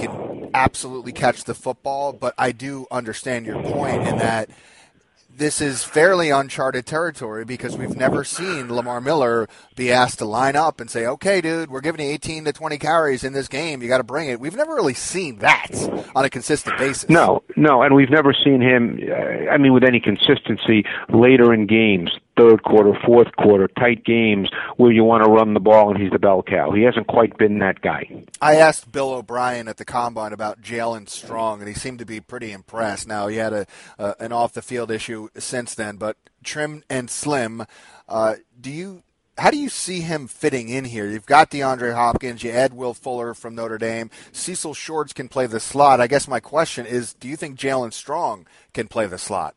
Speaker 2: absolutely catch the football, but I do understand your point in that this is fairly uncharted territory because we've never seen Lamar Miller be asked to line up and say, okay, dude, we're giving you eighteen to twenty carries in this game. You got to bring it. We've never really seen that on a consistent basis.
Speaker 3: No, no, and we've never seen him, uh, I mean, with any consistency later in games, third quarter, fourth quarter, tight games where you want to run the ball and he's the bell cow. He hasn't quite been that guy.
Speaker 2: I asked Bill O'Brien at the Combine about Jalen Strong, and he seemed to be pretty impressed. Now, he had a uh, an off-the-field issue since then, but trim and slim. Uh, do you How do you see him fitting in here? You've got DeAndre Hopkins, you add Will Fuller from Notre Dame. Cecil Shorts can play the slot. I guess my question is, do you think Jalen Strong can play the slot?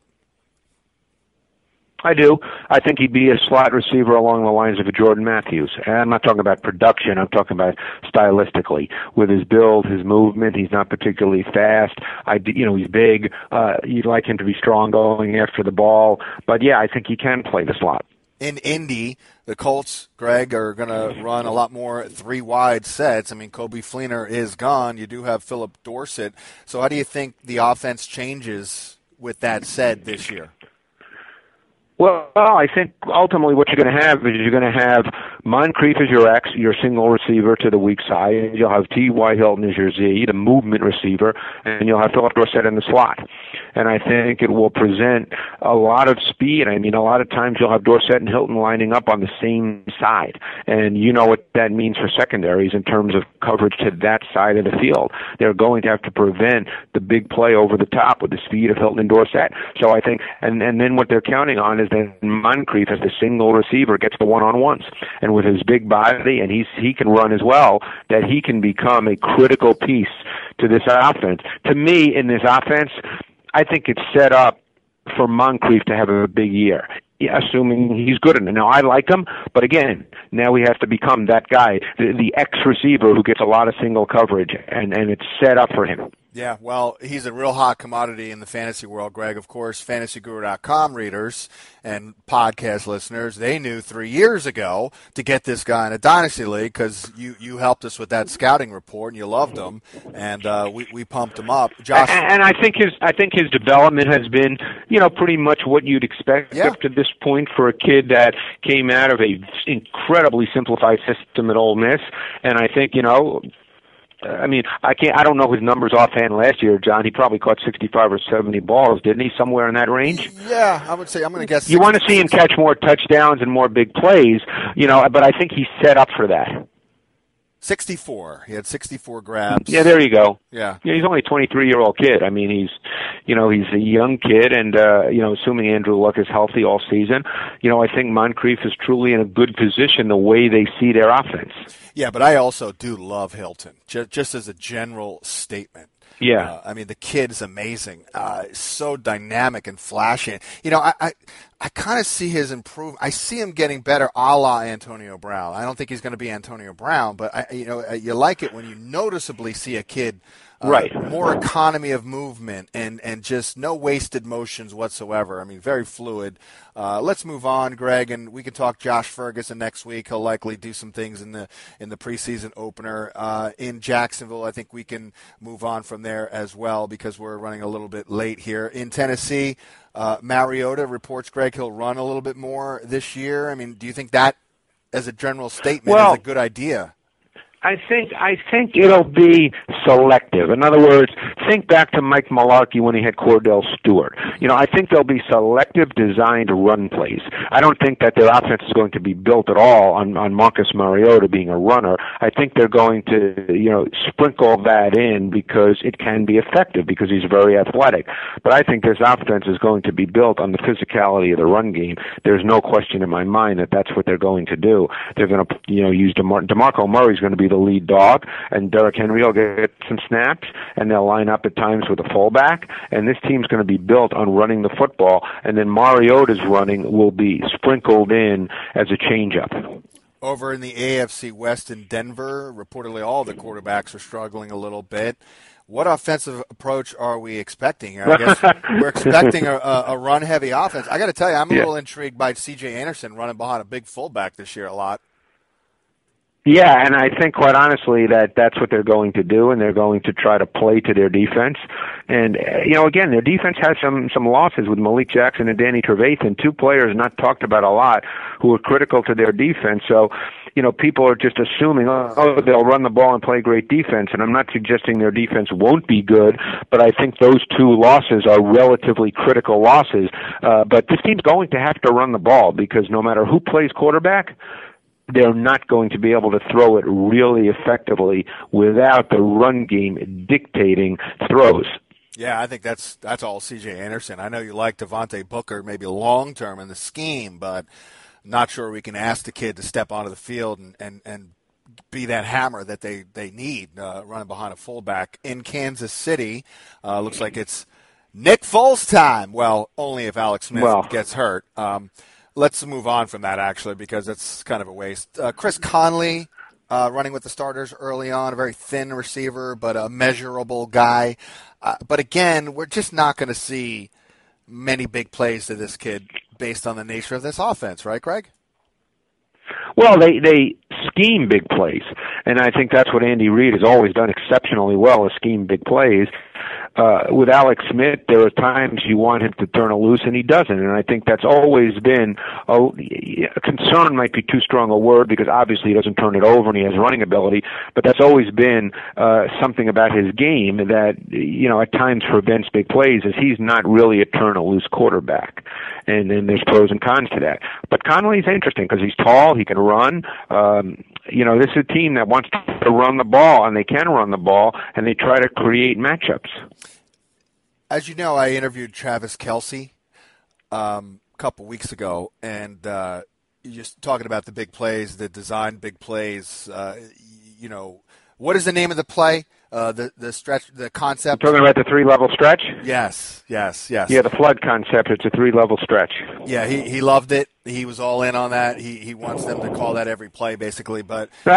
Speaker 3: I do. I think he'd be a slot receiver along the lines of a Jordan Matthews. And I'm not talking about production. I'm talking about stylistically. With his build, his movement, he's not particularly fast. I, you know, he's big. Uh, you'd like him to be strong going after the ball. But, yeah, I think he can play the slot.
Speaker 2: In Indy, the Colts, Greg, are going to run a lot more three-wide sets. I mean, Coby Fleener is gone. You do have Philip Dorsett. So how do you think the offense changes with that said this year?
Speaker 3: Well, I think ultimately what you're going to have is you're going to have Moncrief as your X, your single receiver to the weak side. You'll have T Y. Hilton as your Z, the movement receiver, and you'll have Philip Dorsett in the slot. And I think it will present a lot of speed. I mean, a lot of times you'll have Dorsett and Hilton lining up on the same side. And you know what that means for secondaries in terms of coverage to that side of the field. They're going to have to prevent the big play over the top with the speed of Hilton and Dorsett. So I think, and, and then what they're counting on is that Moncrief as the single receiver gets the one-on-ones. And with his big body, and he's, he can run as well, that he can become a critical piece to this offense. To me, in this offense, I think it's set up for Moncrief to have a big year, assuming he's good enough. Now, I like him, but again, now we have to become that guy, the, the ex-receiver who gets a lot of single coverage, and, and it's set up for him.
Speaker 2: Yeah, well, he's a real hot commodity in the fantasy world, Greg. Of course, fantasy guru dot com readers and podcast listeners, they knew three years ago to get this guy in a dynasty league because you, you helped us with that scouting report and you loved him, and uh, we we pumped him up. Josh,
Speaker 3: and, and I think his I think his development has been, you know, pretty much what you'd expect
Speaker 2: yeah.
Speaker 3: up to this point for a kid that came out of a incredibly simplified system at Ole Miss, and I think, you know. I mean, I can't. I don't know his numbers offhand last year, John. He probably caught sixty-five or seventy balls, didn't he? Somewhere in that range.
Speaker 2: Yeah, I would say. I'm going to guess.
Speaker 3: You want to see him catch more touchdowns and more big plays, you know. But I think he's set up for that.
Speaker 2: sixty-four. He had sixty-four grabs.
Speaker 3: Yeah, there you go.
Speaker 2: Yeah.
Speaker 3: Yeah, he's only a twenty-three-year-old kid. I mean, he's, you know, he's a young kid, and uh, you know, assuming Andrew Luck is healthy all season, you know, I think Moncrief is truly in a good position the way they see their offense.
Speaker 2: Yeah, but I also do love Hilton, just, just as a general statement.
Speaker 3: Yeah.
Speaker 2: Uh, I mean, the kid is amazing. Uh, so dynamic and flashy. You know, I I, I kind of see his improvement. I see him getting better a la Antonio Brown. I don't think he's going to be Antonio Brown, but, I, you know, you like it when you noticeably see a kid Uh,
Speaker 3: right.
Speaker 2: more economy of movement and, and just no wasted motions whatsoever. I mean, very fluid. Uh, let's move on, Greg, and we can talk Josh Ferguson next week. He'll likely do some things in the in the preseason opener uh, in Jacksonville. I think we can move on from there as well because we're running a little bit late here. In Tennessee, uh, Mariota reports, Greg, he'll run a little bit more this year. I mean, do you think that, as a general statement,
Speaker 3: well,
Speaker 2: is a good idea?
Speaker 3: I think I think it'll be selective. In other words, think back to Mike Mularkey when he had Cordell Stewart. You know, I think they'll be selective, designed run plays. I don't think that their offense is going to be built at all on, on Marcus Mariota being a runner. I think they're going to, you know, sprinkle that in because it can be effective because he's very athletic. But I think this offense is going to be built on the physicality of the run game. There's no question in my mind that that's what they're going to do. They're going to, you know, use DeMar- DeMarco Murray's going to be the lead dog, and Derrick Henry will get some snaps, and they'll line up at times with a fullback, and this team's going to be built on running the football, and then Mariota's running will be sprinkled in as a changeup.
Speaker 2: Over in the A F C West in Denver, reportedly all the quarterbacks are struggling a little bit. What offensive approach are we expecting here? I guess we're expecting a, a run-heavy offense. I got to tell you, I'm a
Speaker 3: yeah.
Speaker 2: little intrigued by C J Anderson running behind a big fullback this year a lot.
Speaker 3: Yeah, and I think, quite honestly, that that's what they're going to do, and they're going to try to play to their defense. And, uh, you know, again, their defense has some, some losses with Malik Jackson and Danny Trevathan, two players not talked about a lot who are critical to their defense. So, you know, people are just assuming, oh, they'll run the ball and play great defense, and I'm not suggesting their defense won't be good, but I think those two losses are relatively critical losses. Uh, but this team's going to have to run the ball because no matter who plays quarterback, they're not going to be able to throw it really effectively without the run game dictating throws.
Speaker 2: Yeah, I think that's that's all C J Anderson. I know you like Devontae Booker maybe long-term in the scheme, but not sure we can ask the kid to step onto the field and, and, and be that hammer that they, they need uh, running behind a fullback in Kansas City. Uh, looks like it's Nick Foles time. Well, only if Alex Smith
Speaker 3: well,
Speaker 2: gets hurt. Um Let's move on from that, actually, because it's kind of a waste. Uh, Chris Conley uh, running with the starters early on, a very thin receiver, but a measurable guy. Uh, but again, we're just not going to see many big plays to this kid based on the nature of this offense, right, Greg?
Speaker 3: Well, they, they scheme big plays, and I think that's what Andy Reid has always done exceptionally well, is scheme big plays. Uh, with Alex Smith, there are times you want him to turn it loose, and he doesn't. And I think that's always been a, a concern. Might be too strong a word because obviously he doesn't turn it over and he has running ability. But that's always been uh, something about his game that, you know, at times prevents big plays. Is he's not really a turn it loose quarterback, and then there's pros and cons to that. But Conley's interesting because he's tall, he can run. Um, you know, this is a team that wants to run the ball, and they can run the ball, and they try to create matchups.
Speaker 2: As you know, I interviewed Travis Kelce um, a couple weeks ago, and uh, you're just talking about the big plays, the design big plays. Uh, you know, what is the name of the play? Uh, the the stretch, the concept.
Speaker 3: You're talking about the three level stretch?
Speaker 2: Yes, yes, yes.
Speaker 3: Yeah, the flood concept. It's a three level stretch.
Speaker 2: Yeah, he he loved it. He was all in on that. He he wants them to call that every play, basically. But
Speaker 3: so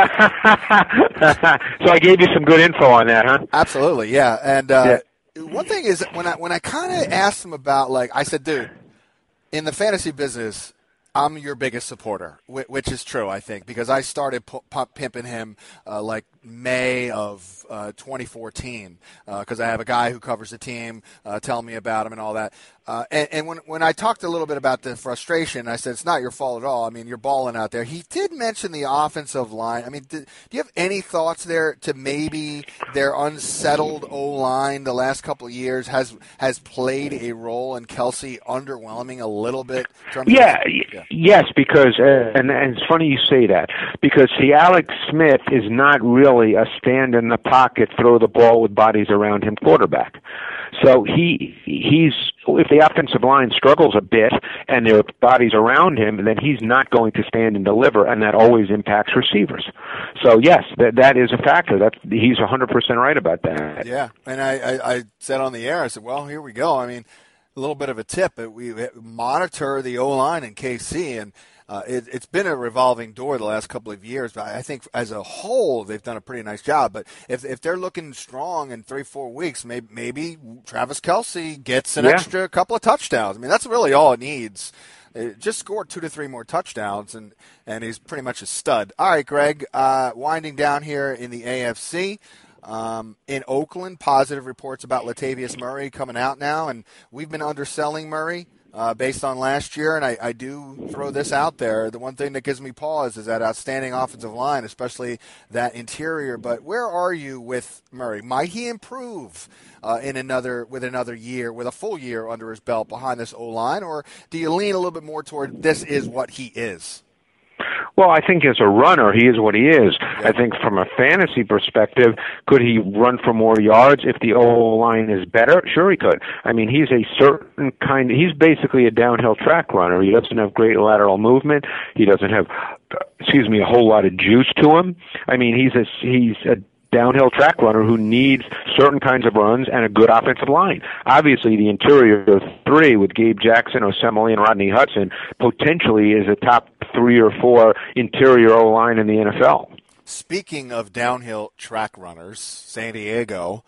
Speaker 3: I gave you some good info on that, huh?
Speaker 2: Absolutely, yeah. And uh,
Speaker 3: yeah.
Speaker 2: one thing is when I when I kind of asked him about, like, I said, dude, in the fantasy business, I'm your biggest supporter, which is true, I think, because I started p- p- pimping him uh, like May of uh, twenty fourteen because uh, I have a guy who covers the team uh, telling me about him and all that. Uh, and and when, when I talked a little bit about the frustration, I said, it's not your fault at all. I mean, you're balling out there. He did mention the offensive line. I mean, did, do you have any thoughts there to maybe their unsettled O-line the last couple of years has has played a role in Kelce underwhelming a little bit?
Speaker 3: Yeah, yeah, yes, because, uh, and, and it's funny you say that, because, see, Alex Smith is not really a stand-in-the-pocket, throw-the-ball with bodies around him quarterback. So he he's if the offensive line struggles a bit and there are bodies around him, then he's not going to stand and deliver, and that always impacts receivers. So yes, that that is a factor. That he's one hundred percent right about that.
Speaker 2: Yeah, and I, I, I said on the air, I said, well, here we go. I mean, a little bit of a tip. We monitor the O-line in K C, and uh, it, it's been a revolving door the last couple of years. But I think as a whole, they've done a pretty nice job. But if if they're looking strong in three, four weeks, maybe, maybe Travis Kelce gets an yeah. extra couple of touchdowns. I mean, that's really all it needs. It just scored two to three more touchdowns, and, and he's pretty much a stud. All right, Greg, uh, winding down here in the A F C. Um, in Oakland, positive reports about Latavius Murray coming out now, and we've been underselling Murray uh, based on last year, and I, I do throw this out there. The one thing that gives me pause is that outstanding offensive line, especially that interior. But where are you with Murray? Might he improve uh, in another with another year, with a full year under his belt behind this O-line, or do you lean a little bit more toward this is what he is?
Speaker 3: Well, I think as a runner, he is what he is. I think from a fantasy perspective, could he run for more yards if the O-line is better? Sure he could. I mean, he's a certain kind, he's basically a downhill track runner. He doesn't have great lateral movement. He doesn't have, excuse me, a whole lot of juice to him. I mean, he's a, he's a downhill track runner who needs certain kinds of runs and a good offensive line. Obviously, the interior of three with Gabe Jackson, Osemele, and Rodney Hudson potentially is a top three or four interior O-line in the N F L.
Speaker 2: Speaking of downhill track runners, San Diego,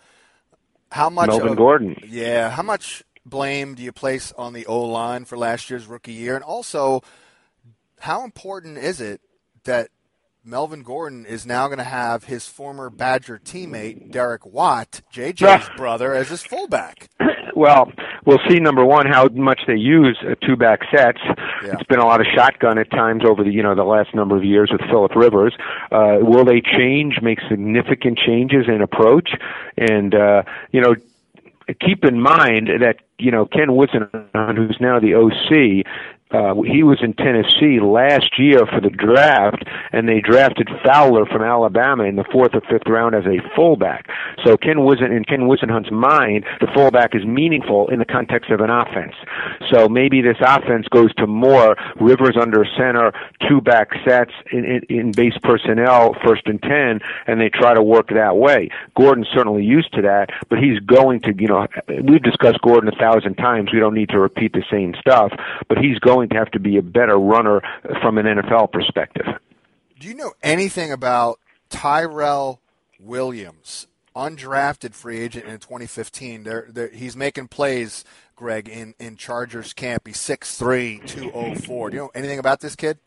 Speaker 2: how much
Speaker 3: Melvin
Speaker 2: of,
Speaker 3: Gordon.
Speaker 2: Yeah, how much blame do you place on the O-line for last year's rookie year? And also, how important is it that Melvin Gordon is now going to have his former Badger teammate, Derek Watt, J J's brother, as his fullback.
Speaker 3: Well, we'll see, number one, how much they use uh, two-back sets.
Speaker 2: Yeah.
Speaker 3: It's been a lot of shotgun at times over the, you know, the last number of years with Phillip Rivers. Uh, will they change, make significant changes in approach? And, uh, you know, keep in mind that, you know, Ken Whisenhunt, who's now the O C, Uh, he was in Tennessee last year for the draft, and they drafted Fowler from Alabama in the fourth or fifth round as a fullback. So Ken Wisen, in Ken Whisenhunt's mind, the fullback is meaningful in the context of an offense. So maybe this offense goes to more Rivers under center, two-back sets in, in, in base personnel, first and ten, and they try to work that way. Gordon's certainly used to that, but he's going to, you know, we've discussed Gordon a thousand times. We don't need to repeat the same stuff, but he's going to have to be a better runner from an N F L perspective.
Speaker 2: Do you know anything about Tyrell Williams, undrafted free agent in twenty fifteen? They're, they're, he's making plays, Greg, in, in Chargers camp. He's six three, two oh four. Do you know anything about this kid?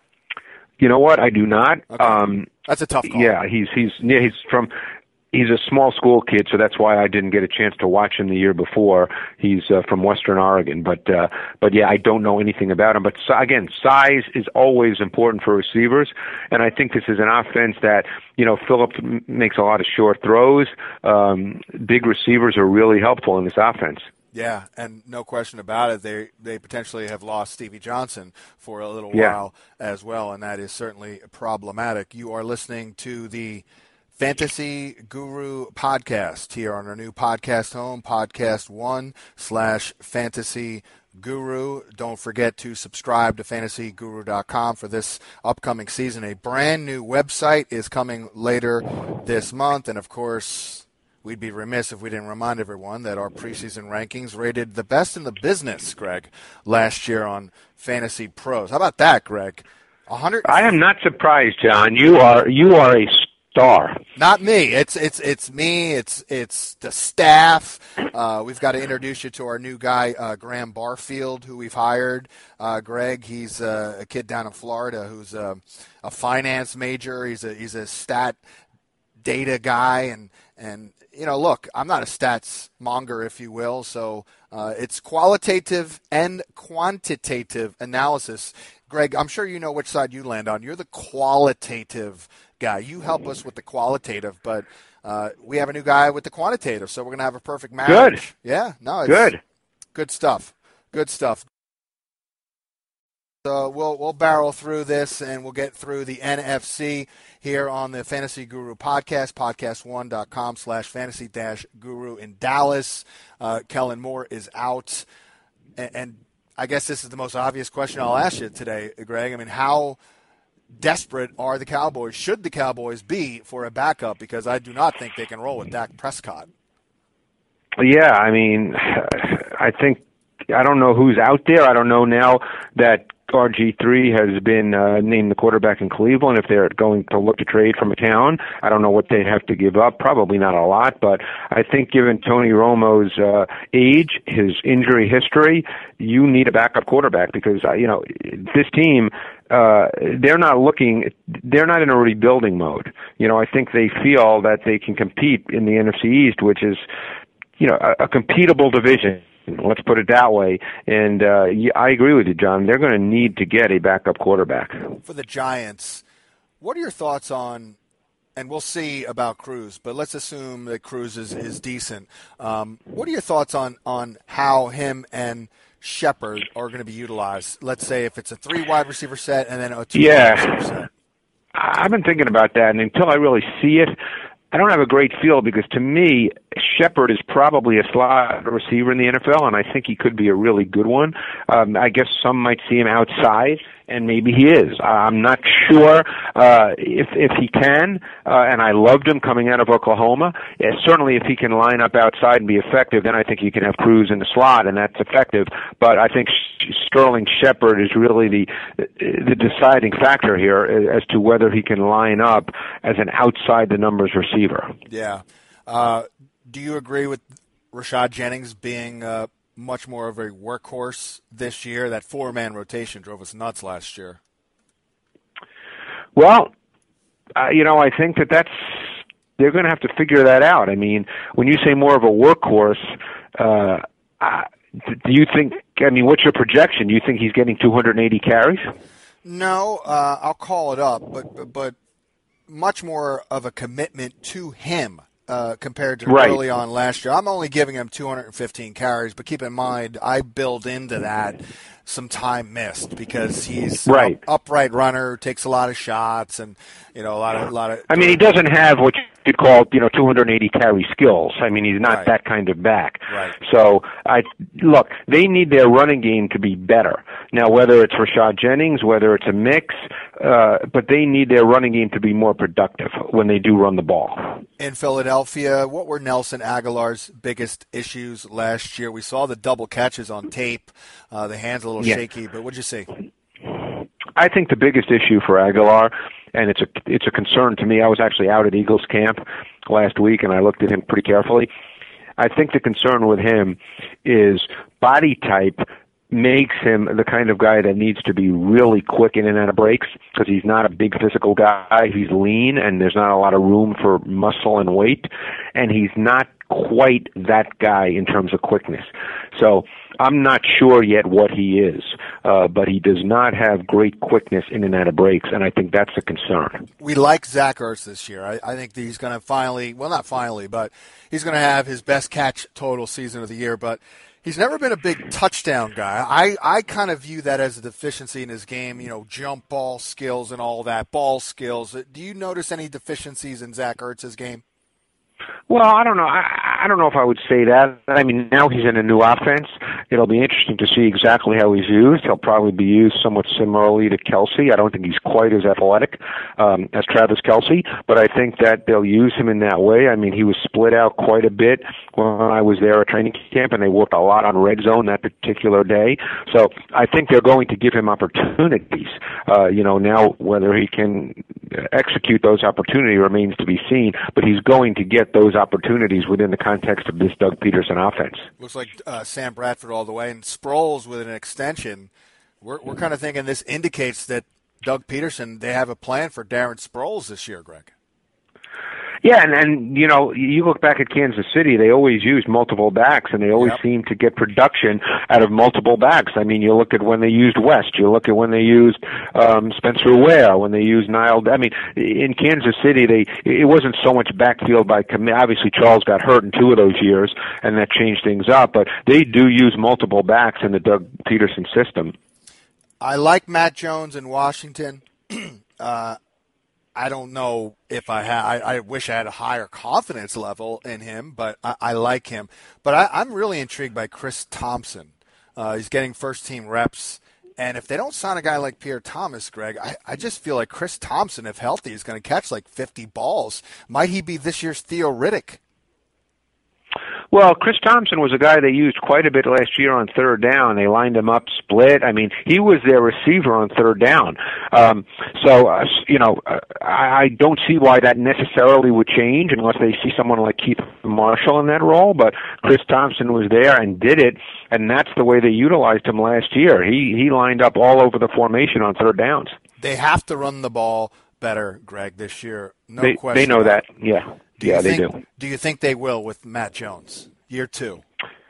Speaker 3: You know what? I do not.
Speaker 2: Okay.
Speaker 3: Um,
Speaker 2: That's a tough call.
Speaker 3: Yeah, he's he's yeah, he's from. He's a small school kid, so that's why I didn't get a chance to watch him the year before. He's uh, from Western Oregon, but uh, but yeah, I don't know anything about him. But so, again, size is always important for receivers, and I think this is an offense that, you know, Phillips makes a lot of short throws. Um, big receivers are really helpful in this offense.
Speaker 2: Yeah, and no question about it, they they potentially have lost Stevie Johnson for a little
Speaker 3: Yeah.
Speaker 2: while as well, and that is certainly problematic. You are listening to the Fantasy Guru podcast here on our new podcast home, Podcast One slash Fantasy Guru. Don't forget to subscribe to fantasy guru dot com for this upcoming season. A brand new website is coming later this month, and of course, we'd be remiss if we didn't remind everyone that our preseason rankings rated the best in the business, Greg, last year on Fantasy Pros. How about that, Greg? one hundred
Speaker 3: I am not surprised, John. You are you are a star.
Speaker 2: Not me. It's it's it's me. It's it's the staff. Uh, we've got to introduce you to our new guy, uh, Graham Barfield, who we've hired. Uh, Greg, he's uh, a kid down in Florida who's a, a finance major. He's a he's a stat data guy, and and you know, look, I'm not a stats monger, if you will. So uh, it's qualitative and quantitative analysis. Greg, I'm sure you know which side you land on. You're the qualitative guy. You help us with the qualitative, but uh, we have a new guy with the quantitative, so we're going to have a perfect match.
Speaker 3: Good.
Speaker 2: Yeah, no, it's
Speaker 3: Good.
Speaker 2: Good stuff. Good stuff. So we'll we'll barrel through this, and we'll get through the N F C here on the Fantasy Guru podcast, podcast one dot com slash fantasy dash guru in Dallas. Uh, Kellen Moore is out, and, and I guess this is the most obvious question I'll ask you today, Greg. I mean, how desperate are the Cowboys, should the Cowboys be, for a backup? Because I do not think they can roll with Dak Prescott.
Speaker 3: Yeah, I mean, I think, I don't know who's out there. I don't know now that R G three has been uh, named the quarterback in Cleveland, if they're going to look to trade from a town. I don't know what they'd have to give up. Probably not a lot, but I think given Tony Romo's uh, age, his injury history, you need a backup quarterback because, uh, you know, this team, uh, they're not looking, they're not in a rebuilding mode. You know, I think they feel that they can compete in the N F C East, which is, you know, a, a competitive division. Let's put it that way. And uh, yeah, I agree with you, John. They're going to need to get a backup quarterback.
Speaker 2: For the Giants, what are your thoughts on, and we'll see about Cruz, but let's assume that Cruz is, is decent. Um, what are your thoughts on, on how him and Shepard are going to be utilized? Let's say if it's a three wide receiver set and then a two
Speaker 3: yeah.
Speaker 2: wide receiver set.
Speaker 3: I've been thinking about that, and until I really see it, I don't have a great feel because to me, Shepard is probably a slot receiver in the N F L, and I think he could be a really good one. Um, I guess some might see him outside, and maybe he is. I'm not sure uh, if if he can, uh, and I loved him coming out of Oklahoma. Yeah, certainly, if he can line up outside and be effective, then I think you can have Cruz in the slot, and that's effective. But I think Sterling Shepard is really the the deciding factor here as to whether he can line up as an outside the numbers receiver.
Speaker 2: Yeah. Uh, do you agree with Rashad Jennings being uh, much more of a workhorse this year? That four-man rotation drove us nuts last year.
Speaker 3: Well, uh, you know, I think that that's they're going to have to figure that out. I mean, when you say more of a workhorse, uh, uh, do you think? I mean, what's your projection? Do you think he's getting two hundred eighty carries?
Speaker 2: No, uh, I'll call it up, but but much more of a commitment to him uh, compared to
Speaker 3: right.
Speaker 2: early on last year. I'm only giving him two hundred fifteen carries, but keep in mind I build into that some time missed because he's
Speaker 3: right.
Speaker 2: an up, upright runner, takes a lot of shots, and you know a lot of a lot of.
Speaker 3: I mean, he doesn't have what you'd call you know two hundred eighty carry skills. I mean, he's not
Speaker 2: right.
Speaker 3: that kind of back.
Speaker 2: Right.
Speaker 3: So I look, they need their running game to be better. Now, whether it's Rashad Jennings, whether it's a mix, uh, but they need their running game to be more productive when they do run the ball.
Speaker 2: In Philadelphia, what were Nelson Aguilar's biggest issues last year? We saw the double catches on tape. Uh, the hands a little
Speaker 3: yeah.
Speaker 2: shaky, but what'd you see?
Speaker 3: I think the biggest issue for Aguilar, and it's a it's a concern to me. I was actually out at Eagles camp last week, and I looked at him pretty carefully. I think the concern with him is body type makes him the kind of guy that needs to be really quick in and out of breaks because he's not a big physical guy. He's lean, and there's not a lot of room for muscle and weight, and he's not quite that guy in terms of quickness. So I'm not sure yet what he is, uh, but he does not have great quickness in and out of breaks, and I think that's a concern.
Speaker 2: We like Zach Ertz this year. I, I think that he's going to finally, well, not finally, but he's going to have his best catch total season of the year, but he's never been a big touchdown guy. I, I kind of view that as a deficiency in his game, you know, jump ball skills and all that, ball skills. Do you notice any deficiencies in Zach Ertz's game?
Speaker 3: Well, I don't know. I, I don't know if I would say that. I mean, now he's in a new offense. It'll be interesting to see exactly how he's used. He'll probably be used somewhat similarly to Kelsey. I don't think he's quite as athletic um, as Travis Kelsey, but I think that they'll use him in that way. I mean, he was split out quite a bit when I was there at training camp, and they worked a lot on red zone that particular day. So I think they're going to give him opportunities. Uh, you know, now whether he can execute those opportunities remains to be seen, but he's going to get those opportunities within the context of this Doug Peterson offense.
Speaker 2: Looks like uh, Sam Bradford all the way, and Sproles with an extension. We're we're kind of thinking this indicates that Doug Peterson, they have a plan for Darren Sproles this year, Greg.
Speaker 3: Yeah, and, and you know, you look back at Kansas City, they always used multiple backs, and they always
Speaker 2: yep.
Speaker 3: seem to get production out of multiple backs. I mean, you look at when they used West, you look at when they used um, Spencer Ware, when they used Niall. I mean, in Kansas City, they it wasn't so much backfield by commit. Obviously, Charles got hurt in two of those years, and that changed things up, but they do use multiple backs in the Doug Peterson system.
Speaker 2: I like Matt Jones in Washington. uh I don't know if I had. I, I wish I had a higher confidence level in him, but I, I like him. But I, I'm really intrigued by Chris Thompson. Uh, he's getting first-team reps, and if they don't sign a guy like Pierre Thomas, Greg, I, I just feel like Chris Thompson, if healthy, is going to catch like fifty balls. Might he be this year's Theo Riddick?
Speaker 3: Well, Chris Thompson was a guy they used quite a bit last year on third down. They lined him up split. I mean, he was their receiver on third down. Um, so, uh, you know, uh, I, I don't see why that necessarily would change unless they see someone like Keith Marshall in that role. But Chris Thompson was there and did it, and that's the way they utilized him last year. He he lined up all over the formation on third downs.
Speaker 2: They have to run the ball better, Greg, this year. No
Speaker 3: they,
Speaker 2: question.
Speaker 3: They know that, yeah.
Speaker 2: Do
Speaker 3: yeah,
Speaker 2: think,
Speaker 3: they do.
Speaker 2: Do you think they will with Matt Jones, year two?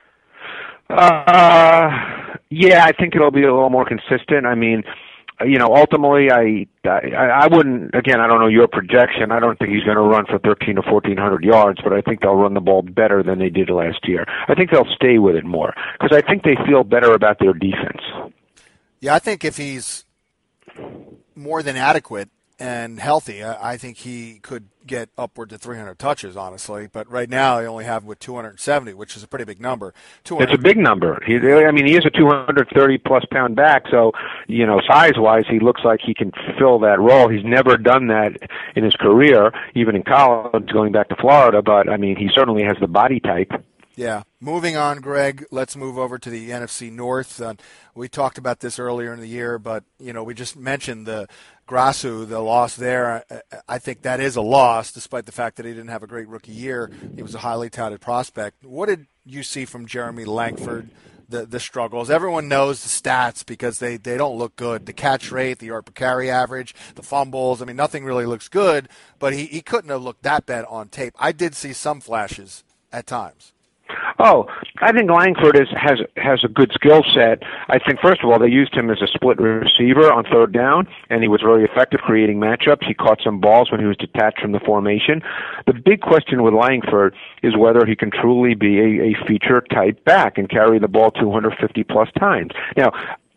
Speaker 3: Uh, yeah, I think it'll be a little more consistent. I mean, you know, ultimately, I, I, I wouldn't. Again, I don't know your projection. I don't think he's going to run for thirteen or fourteen hundred yards, but I think they'll run the ball better than they did last year. I think they'll stay with it more because I think they feel better about their defense.
Speaker 2: Yeah, I think if he's more than adequate and healthy, I think he could get upward to three hundred touches, honestly. But right now, I only have him with two hundred seventy, which is a pretty big number.
Speaker 3: It's a big number. He, I mean, he is a two hundred thirty plus pound back, so, you know, size-wise, he looks like he can fill that role. He's never done that in his career, even in college, going back to Florida, but, I mean, he certainly has the body type.
Speaker 2: Yeah. Moving on, Greg, let's move over to the N F C North. Uh, we talked about this earlier in the year, but, you know, we just mentioned the Grasu, the loss there. I, I think that is a loss, despite the fact that he didn't have a great rookie year. He was a highly touted prospect. What did you see from Jeremy Langford, the, the struggles. Everyone knows the stats because they, they don't look good. The catch rate, the yard per carry average, the fumbles. I mean, nothing really looks good, but he, he couldn't have looked that bad on tape. I did see some flashes at times.
Speaker 3: Oh, I think Langford is, has has a good skill set. I think, first of all, they used him as a split receiver on third down, and he was very effective creating matchups. He caught some balls when he was detached from the formation. The big question with Langford is whether he can truly be a, a feature-type back and carry the ball two hundred fifty plus times. Now,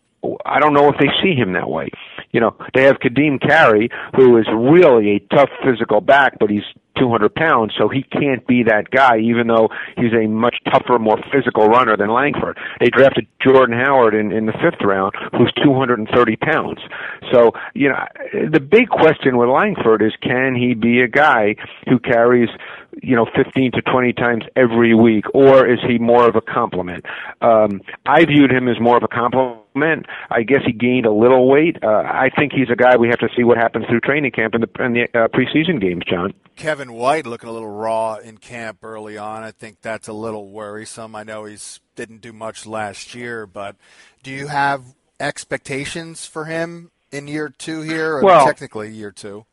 Speaker 3: I don't know if they see him that way. You know, they have Kadeem Carey, who is really a tough physical back, but he's two hundred pounds, so he can't be that guy, even though he's a much tougher, more physical runner than Langford. They drafted Jordan Howard in, in the fifth round, who's two hundred thirty pounds. So, you know, the big question with Langford is, can he be a guy who carries, you know, fifteen to twenty times every week, or is he more of a complement? Um, I viewed him as more of a complement. I guess he gained a little weight. Uh, I think he's a guy we have to see what happens through training camp and the, and the uh, preseason games, John.
Speaker 2: Kevin White looking a little raw in camp early on. I think that's a little worrisome. I know he's didn't do much last year, but do you have expectations for him in year two here, or
Speaker 3: well,
Speaker 2: technically year two?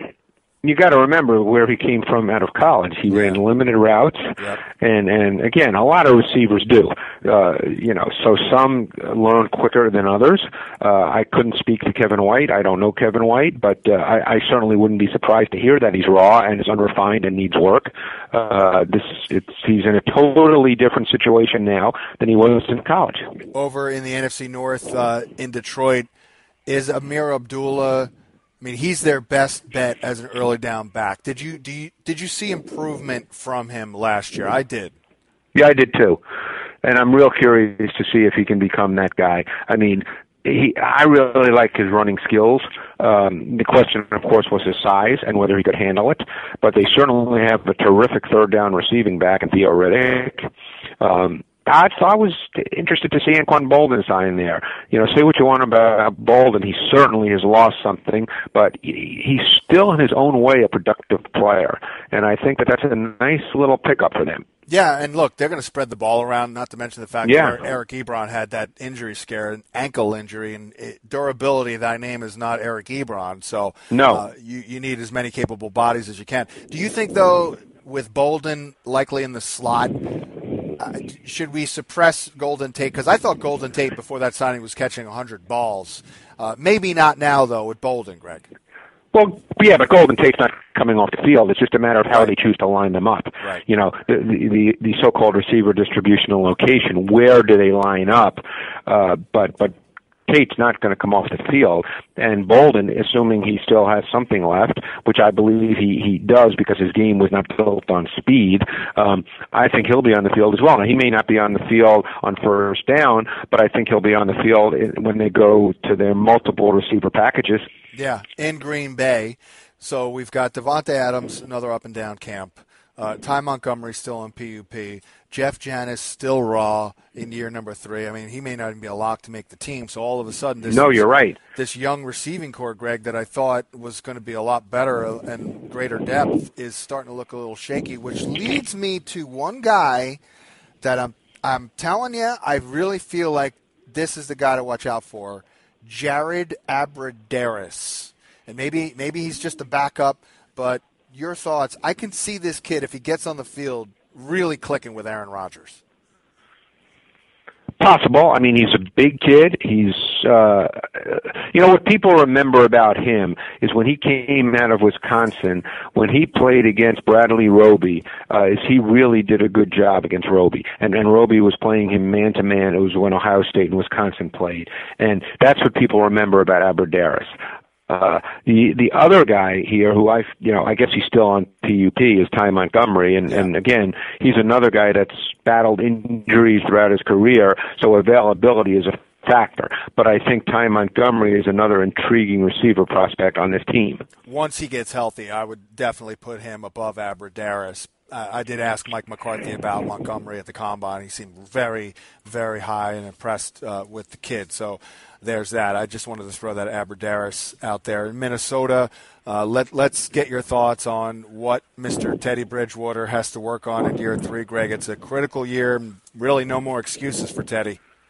Speaker 3: You got to remember where he came from out of college. He yeah. ran limited routes,
Speaker 2: yep.
Speaker 3: and and again, a lot of receivers do. Uh, you know, so some learn quicker than others. Uh, I couldn't speak to Kevin White. I don't know Kevin White, but uh, I, I certainly wouldn't be surprised to hear that he's raw and is unrefined and needs work. Uh, this it's he's in a totally different situation now than he was in college.
Speaker 2: Over in the N F C North, uh, in Detroit, is Amir Abdullah. I mean, he's their best bet as an early down back. Did you do you, did you see improvement from him last year? I did.
Speaker 3: Yeah, I did too, and I'm real curious to see if he can become that guy. I mean, he I really like his running skills. Um, the question, of course, was his size and whether he could handle it. But they certainly have a terrific third down receiving back in Theo Riddick. Um, I, so I was interested to see Anquan Bolden sign there. You know, say what you want about Bolden, he certainly has lost something, but he, he's still in his own way a productive player, and I think that that's a nice little pickup for them.
Speaker 2: Yeah, and look, they're going to spread the ball around, not to mention the fact
Speaker 3: yeah.
Speaker 2: that Eric Ebron had that injury scare, an ankle injury, and it, durability, thy name is not Eric Ebron, so
Speaker 3: no.
Speaker 2: uh, you, you need as many capable bodies as you can. Do you think, though, with Bolden likely in the slot, Uh, should we suppress Golden Tate? Because I thought Golden Tate before that signing was catching one hundred balls. Uh, maybe not now, though, with Bolden, Greg.
Speaker 3: Well, yeah, but Golden Tate's not coming off the field. It's just a matter of how right. they choose to line them up.
Speaker 2: Right.
Speaker 3: You know, the, the the so-called receiver distribution and location. Where do they line up? Uh, but but. Tate's not going to come off the field, and Bolden, assuming he still has something left, which I believe he, he does because his game was not built on speed, um, I think he'll be on the field as well. Now, he may not be on the field on first down, but I think he'll be on the field when they go to their multiple receiver packages.
Speaker 2: Yeah, in Green Bay. So we've got Devontae Adams, another up-and-down camp. Uh, Ty Montgomery still on P U P. Jeff Janis still raw in year number three. I mean, he may not even be a lock to make the team. So all of a sudden, this
Speaker 3: no, you're right.
Speaker 2: This young receiving core, Greg, that I thought was going to be a lot better and greater depth, is starting to look a little shaky. Which leads me to one guy that I'm I'm telling you, I really feel like this is the guy to watch out for, Jared Abbrederis. And maybe maybe he's just a backup, but your thoughts? I can see this kid, if he gets on the field, really clicking with Aaron Rodgers.
Speaker 3: Possible. I mean, he's a big kid. He's, uh, you know, what people remember about him is when he came out of Wisconsin, when he played against Bradley Roby, uh, is he really did a good job against Roby. And, and Roby was playing him man-to-man. It was when Ohio State and Wisconsin played. And that's what people remember about Abbrederis. Uh, the the other guy here, who I you know I guess he's still on P U P, is Ty Montgomery, and, yeah. and again he's another guy that's battled injuries throughout his career, so availability is a factor. But I think Ty Montgomery is another intriguing receiver prospect on this team.
Speaker 2: Once he gets healthy, I would definitely put him above Abbrederis. Uh, I did ask Mike McCarthy about Montgomery at the Combine. He seemed very, very high and impressed uh, with the kid. So there's that. I just wanted to throw that Abbrederis out there. In Minnesota, uh, let, let's get your thoughts on what Mister Teddy Bridgewater has to work on in year three, Greg. It's a critical year. Really no more excuses for Teddy.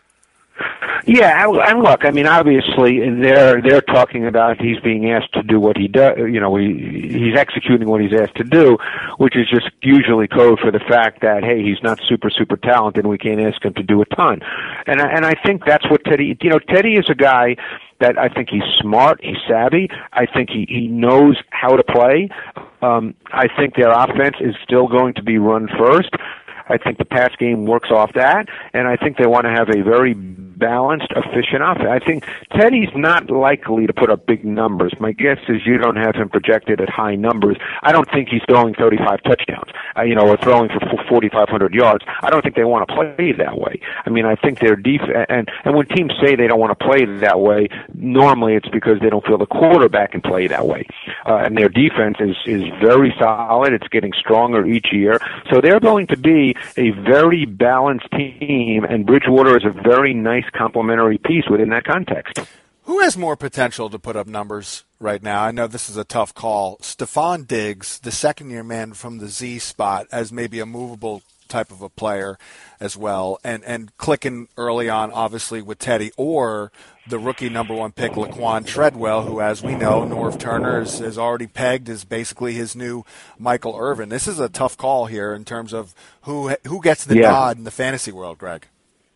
Speaker 3: Yeah, and look, I mean, obviously, they're they're talking about he's being asked to do what he does. You know, he he's executing what he's asked to do, which is just usually code for the fact that hey, he's not super super talented, and we can't ask him to do a ton. And I, and I think that's what Teddy. You know, Teddy is a guy that I think he's smart, he's savvy. I think he he knows how to play. Um, I think their offense is still going to be run first. I think the pass game works off that, and I think they want to have a very balanced, efficient offense. I think Teddy's not likely to put up big numbers. My guess is you don't have him projected at high numbers. I don't think he's throwing thirty-five touchdowns, uh, you know, or throwing for forty-five hundred yards. I don't think they want to play that way. I mean, I think their def- and and when teams say they don't want to play that way, normally it's because they don't feel the quarterback can play that way. Uh, and their defense is is very solid. It's getting stronger each year, so they're going to be a very balanced team, and Bridgewater is a very nice complementary piece within that context.
Speaker 2: Who has more potential to put up numbers right now? I know this is a tough call. Stephon Diggs, the second-year man from the Z spot, as maybe a movable type of a player as well, and, and clicking early on, obviously, with Teddy, or the rookie number one pick, Laquan Treadwell, who, as we know, Norv Turner is, is already pegged as basically his new Michael Irvin. This is a tough call here in terms of who who gets the yeah. nod in the fantasy world, Greg.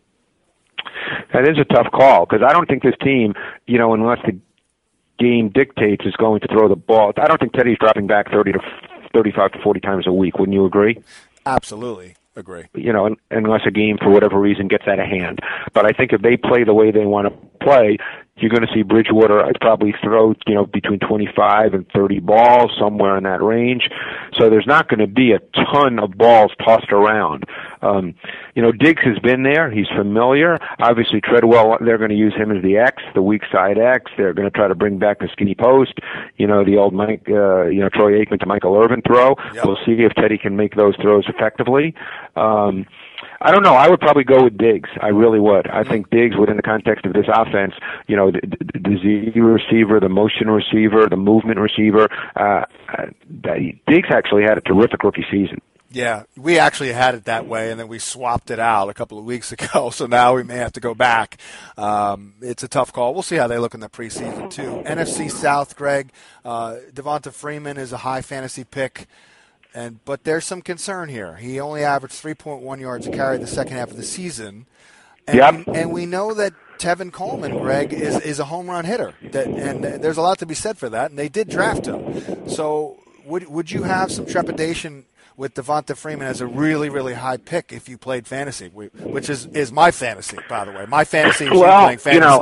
Speaker 3: That is a tough call, because I don't think this team, you know, unless the game dictates, is going to throw the ball. I don't think Teddy's dropping back thirty to thirty-five to forty times a week. Wouldn't you agree?
Speaker 2: Absolutely. Agree.
Speaker 3: You know, unless a game, for whatever reason, gets out of hand. But I think if they play the way they want to play, you're going to see Bridgewater probably throw, you know, between twenty-five and thirty balls, somewhere in that range. So there's not going to be a ton of balls tossed around. Um, you know, Diggs has been there. He's familiar. Obviously, Treadwell, they're going to use him as the X, the weak side X. They're going to try to bring back the skinny post, you know, the old Mike, uh, you know, Troy Aikman to Michael Irvin throw. Yep. We'll see if Teddy can make those throws effectively. Um, I don't know. I would probably go with Diggs. I really would. I think Diggs, within the context of this offense, you know, the, the, the Z receiver, the motion receiver, the movement receiver, uh, uh, Diggs actually had a terrific rookie season.
Speaker 2: Yeah, we actually had it that way, and then we swapped it out a couple of weeks ago, so now we may have to go back. Um, it's a tough call. We'll see how they look in the preseason, too. N F C South, Greg, uh, Devonta Freeman is a high fantasy pick. And but there's some concern here. He only averaged three point one yards a carry the second half of the season. And,
Speaker 3: yep.
Speaker 2: we, and we know that Tevin Coleman, Greg, is, is a home run hitter. That, and there's a lot to be said for that, and they did draft him. So would would you have some trepidation with Devonta Freeman as a really, really high pick if you played fantasy, which is, is my fantasy, by the way. My fantasy is
Speaker 3: well,
Speaker 2: you playing fantasy.
Speaker 3: You know,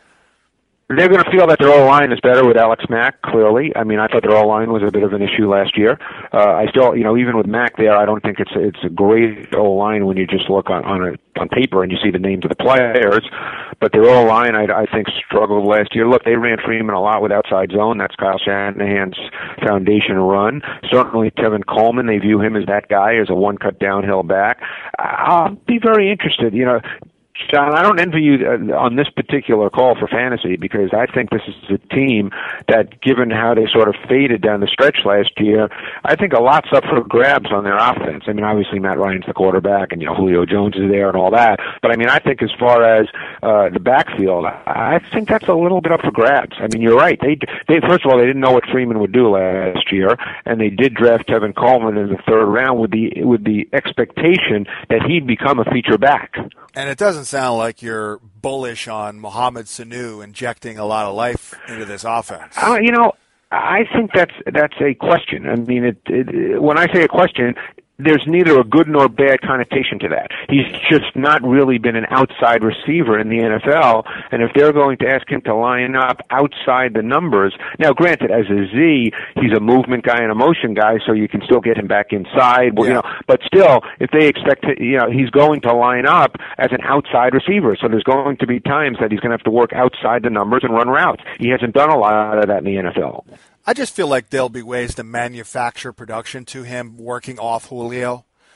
Speaker 3: they're going to feel that their O-line is better with Alex Mack, clearly. I mean, I thought their O-line was a bit of an issue last year. Uh, I still, you know, even with Mack there, I don't think it's it's a great O-line when you just look on on, a, on paper and you see the names of the players. But their O-line, I, I think, struggled last year. Look, they ran Freeman a lot with outside zone. That's Kyle Shanahan's foundation run. Certainly Tevin Coleman, they view him as that guy, as a one-cut downhill back. I'll be very interested, you know. John, I don't envy you on this particular call for fantasy, because I think this is a team that, given how they sort of faded down the stretch last year, I think a lot's up for grabs on their offense. I mean, obviously Matt Ryan's the quarterback, and, you know, Julio Jones is there and all that. But, I mean, I think as far as uh, the backfield, I think that's a little bit up for grabs. I mean, you're right. They, they First of all, they didn't know what Freeman would do last year, and they did draft Tevin Coleman in the third round with the with the expectation that he'd become a feature back.
Speaker 2: And it doesn't sound like you're bullish on Mohamed Sanu injecting a lot of life into this offense.
Speaker 3: Uh, you know, I think that's that's a question. I mean, it, it, when I say a question, there's neither a good nor bad connotation to that. He's just not really been an outside receiver in the N F L, and if they're going to ask him to line up outside the numbers, now granted, as a Z, he's a movement guy and a motion guy, so you can still get him back inside, yeah. you know, but still, if they expect to, you know, he's going to line up as an outside receiver, so there's going to be times that he's going to have to work outside the numbers and run routes. He hasn't done a lot of that in the N F L.
Speaker 2: I just feel like there'll be ways to manufacture production to him working off Julio.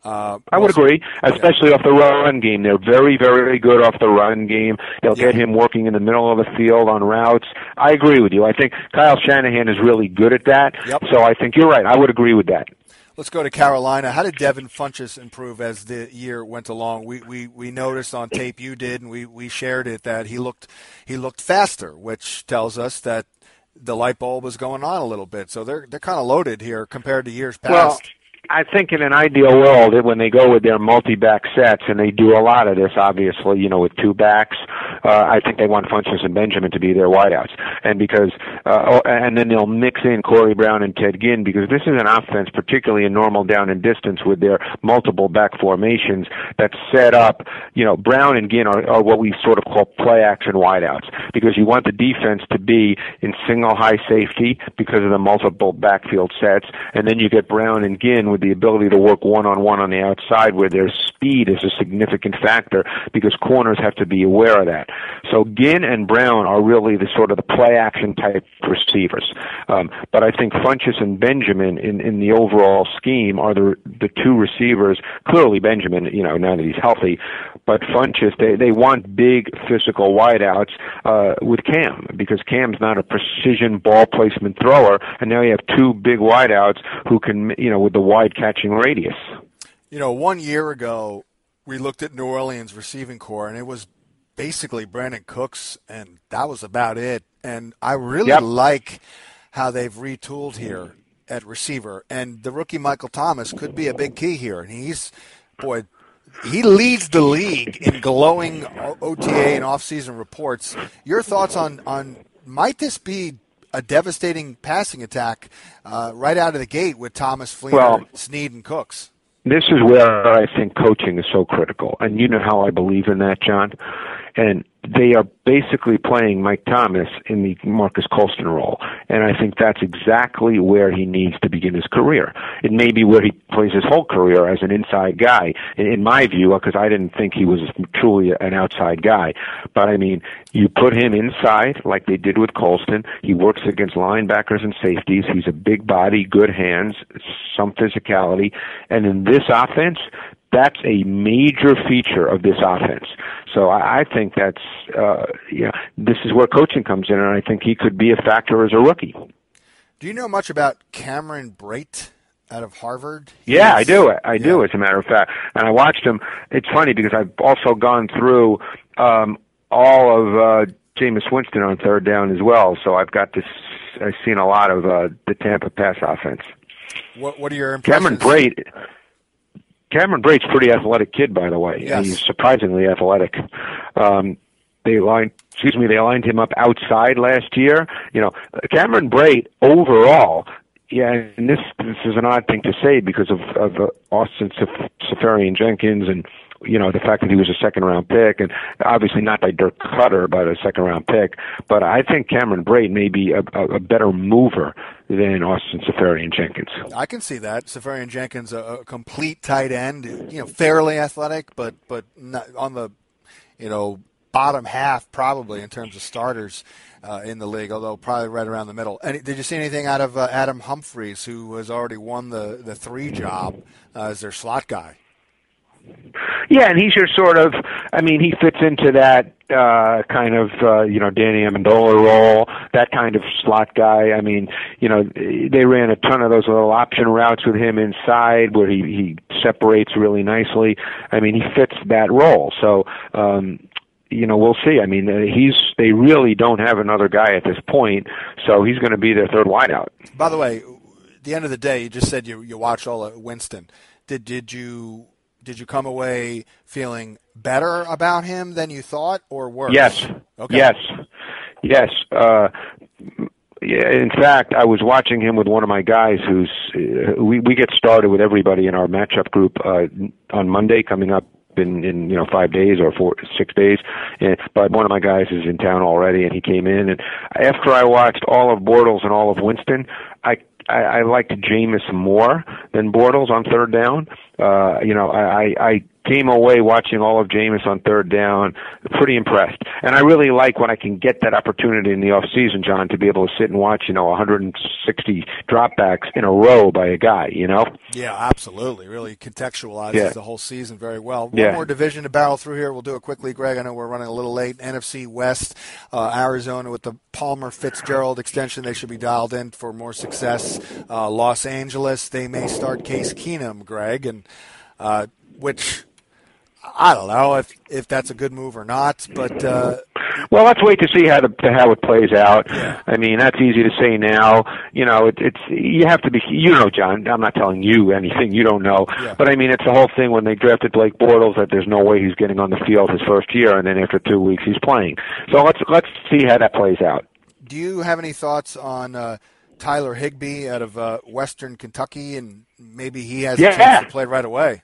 Speaker 2: Uh,
Speaker 3: I would agree, especially yeah. off the run game. They're very, very good off the run game. They'll yeah. get him working in the middle of the field on routes. I agree with you. I think Kyle Shanahan is really good at that.
Speaker 2: Yep.
Speaker 3: So I think you're right. I would agree with that.
Speaker 2: Let's go to Carolina. How did Devin Funchess improve as the year went along? We we, we noticed on tape, you did, and we, we shared it, that he looked he looked faster, which tells us that the light bulb was going on a little bit. So they're they're kind of loaded here compared to years past.
Speaker 3: Well, I think in an ideal world, when they go with their multi-back sets, and they do a lot of this, obviously, you know, with two backs, uh, I think they want Funchess and Benjamin to be their wideouts, and because, uh, and then they'll mix in Corey Brown and Ted Ginn, because this is an offense, particularly in normal down and distance, with their multiple back formations that's set up. You know, Brown and Ginn are, are what we sort of call play-action wideouts, because you want the defense to be in single high safety because of the multiple backfield sets, and then you get Brown and Ginn with the ability to work one-on-one on the outside, where their speed is a significant factor, because corners have to be aware of that. So Ginn and Brown are really the sort of the play-action type receivers. Um, but I think Funchess and Benjamin in, in the overall scheme are the the two receivers. Clearly Benjamin, you know, now that he's healthy, but Funchess, they, they want big physical wideouts uh, with Cam, because Cam's not a precision ball placement thrower, and now you have two big wideouts who can, you know, with the wide catching radius.
Speaker 2: You know, one year ago, we looked at New Orleans receiving core, and it was basically Brandon Cooks, and that was about it. And I really
Speaker 3: yep.
Speaker 2: like how they've retooled here at receiver. And the rookie Michael Thomas could be a big key here. And he's, boy, he leads the league in glowing O T A and off-season reports. Your thoughts on, on might this be a devastating passing attack uh, right out of the gate with Thomas, Fleener,
Speaker 3: well,
Speaker 2: Snead, and Cooks?
Speaker 3: This is where I think coaching is so critical. And you know how I believe in that, John. And they are basically playing Mike Thomas in the Marcus Colston role. And I think that's exactly where he needs to begin his career. It may be where he plays his whole career as an inside guy, in my view, because I didn't think he was truly an outside guy. But, I mean, you put him inside like they did with Colston. He works against linebackers and safeties. He's a big body, good hands, some physicality. And in this offense, that's a major feature of this offense. So I, I think that's, uh, you know, this is where coaching comes in, and I think he could be a factor as a rookie.
Speaker 2: Do you know much about Cameron Brate out of Harvard? He
Speaker 3: yeah,
Speaker 2: is,
Speaker 3: I do. I
Speaker 2: yeah.
Speaker 3: do, as a matter of fact. And I watched him. It's funny because I've also gone through um, all of uh, Jameis Winston on third down as well. So I've got this. I've seen a lot of uh, the Tampa pass offense.
Speaker 2: What What are your impressions?
Speaker 3: Cameron Brate. Cameron Brate's a pretty athletic kid, by the way.
Speaker 2: Yes.
Speaker 3: He's surprisingly athletic. Um, they lined, excuse me, they lined him up outside last year. You know, Cameron Brate overall, yeah, and this this is an odd thing to say because of of uh, Austin Seferian Jenkins and, you know, the fact that he was a second-round pick, and obviously not by Dirk Cutter, but a second-round pick. But I think Cameron Brate may be a, a, a better mover than Austin Seferian Jenkins.
Speaker 2: I can see that. Seferian Jenkins, a, a complete tight end, you know, fairly athletic, but but not on the, you know, bottom half probably in terms of starters uh, in the league, although probably right around the middle. And did you see anything out of uh, Adam Humphries, who has already won the, the three job uh, as their slot guy?
Speaker 3: Yeah, and he's your sort of, I mean, he fits into that uh, kind of, uh, you know, Danny Amendola role, that kind of slot guy. I mean, you know, they ran a ton of those little option routes with him inside where he, he separates really nicely. I mean, he fits that role. So, um, you know, we'll see. I mean, he's they really don't have another guy at this point, so he's going to be their third wideout.
Speaker 2: By the way, at the end of the day, you just said you you watched all of Winston. Did did you... Did you come away feeling better about him than you thought, or worse?
Speaker 3: Yes.
Speaker 2: Okay.
Speaker 3: Yes. Yes. Uh, yeah, in fact, I was watching him with one of my guys who's uh, we we get started with everybody in our matchup group uh, on Monday coming up in, in you know five days or four six days. And, but one of my guys is in town already, and he came in. And after I watched all of Bortles and all of Winston, I. I, I liked Jameis more than Bortles on third down. Uh, you know, I, I came away watching all of Jameis on third down, pretty impressed. And I really like when I can get that opportunity in the off season, John, to be able to sit and watch, you know, one hundred sixty dropbacks in a row by a guy, you know?
Speaker 2: Yeah, absolutely. Really contextualizes
Speaker 3: yeah.
Speaker 2: the whole season very well. One
Speaker 3: yeah.
Speaker 2: more division to barrel through here. We'll do it quickly, Greg. I know we're running a little late. N F C West, uh, Arizona with the Palmer Fitzgerald extension. They should be dialed in for more success. Uh, Los Angeles, they may start Case Keenum, Greg, and uh, which I don't know if if that's a good move or not, but uh,
Speaker 3: well, let's wait to see how the how it plays out.
Speaker 2: Yeah.
Speaker 3: I mean, that's easy to say now. You know, it, it's you have to be. You know, John, I'm not telling you anything you don't know,
Speaker 2: yeah.
Speaker 3: but I mean, it's the whole thing when they drafted Blake Bortles that there's no way he's getting on the field his first year, and then after two weeks he's playing. So let's let's see how that plays out.
Speaker 2: Do you have any thoughts on uh, Tyler Higbee out of uh, Western Kentucky, and maybe he has
Speaker 3: yeah.
Speaker 2: a chance to play right away?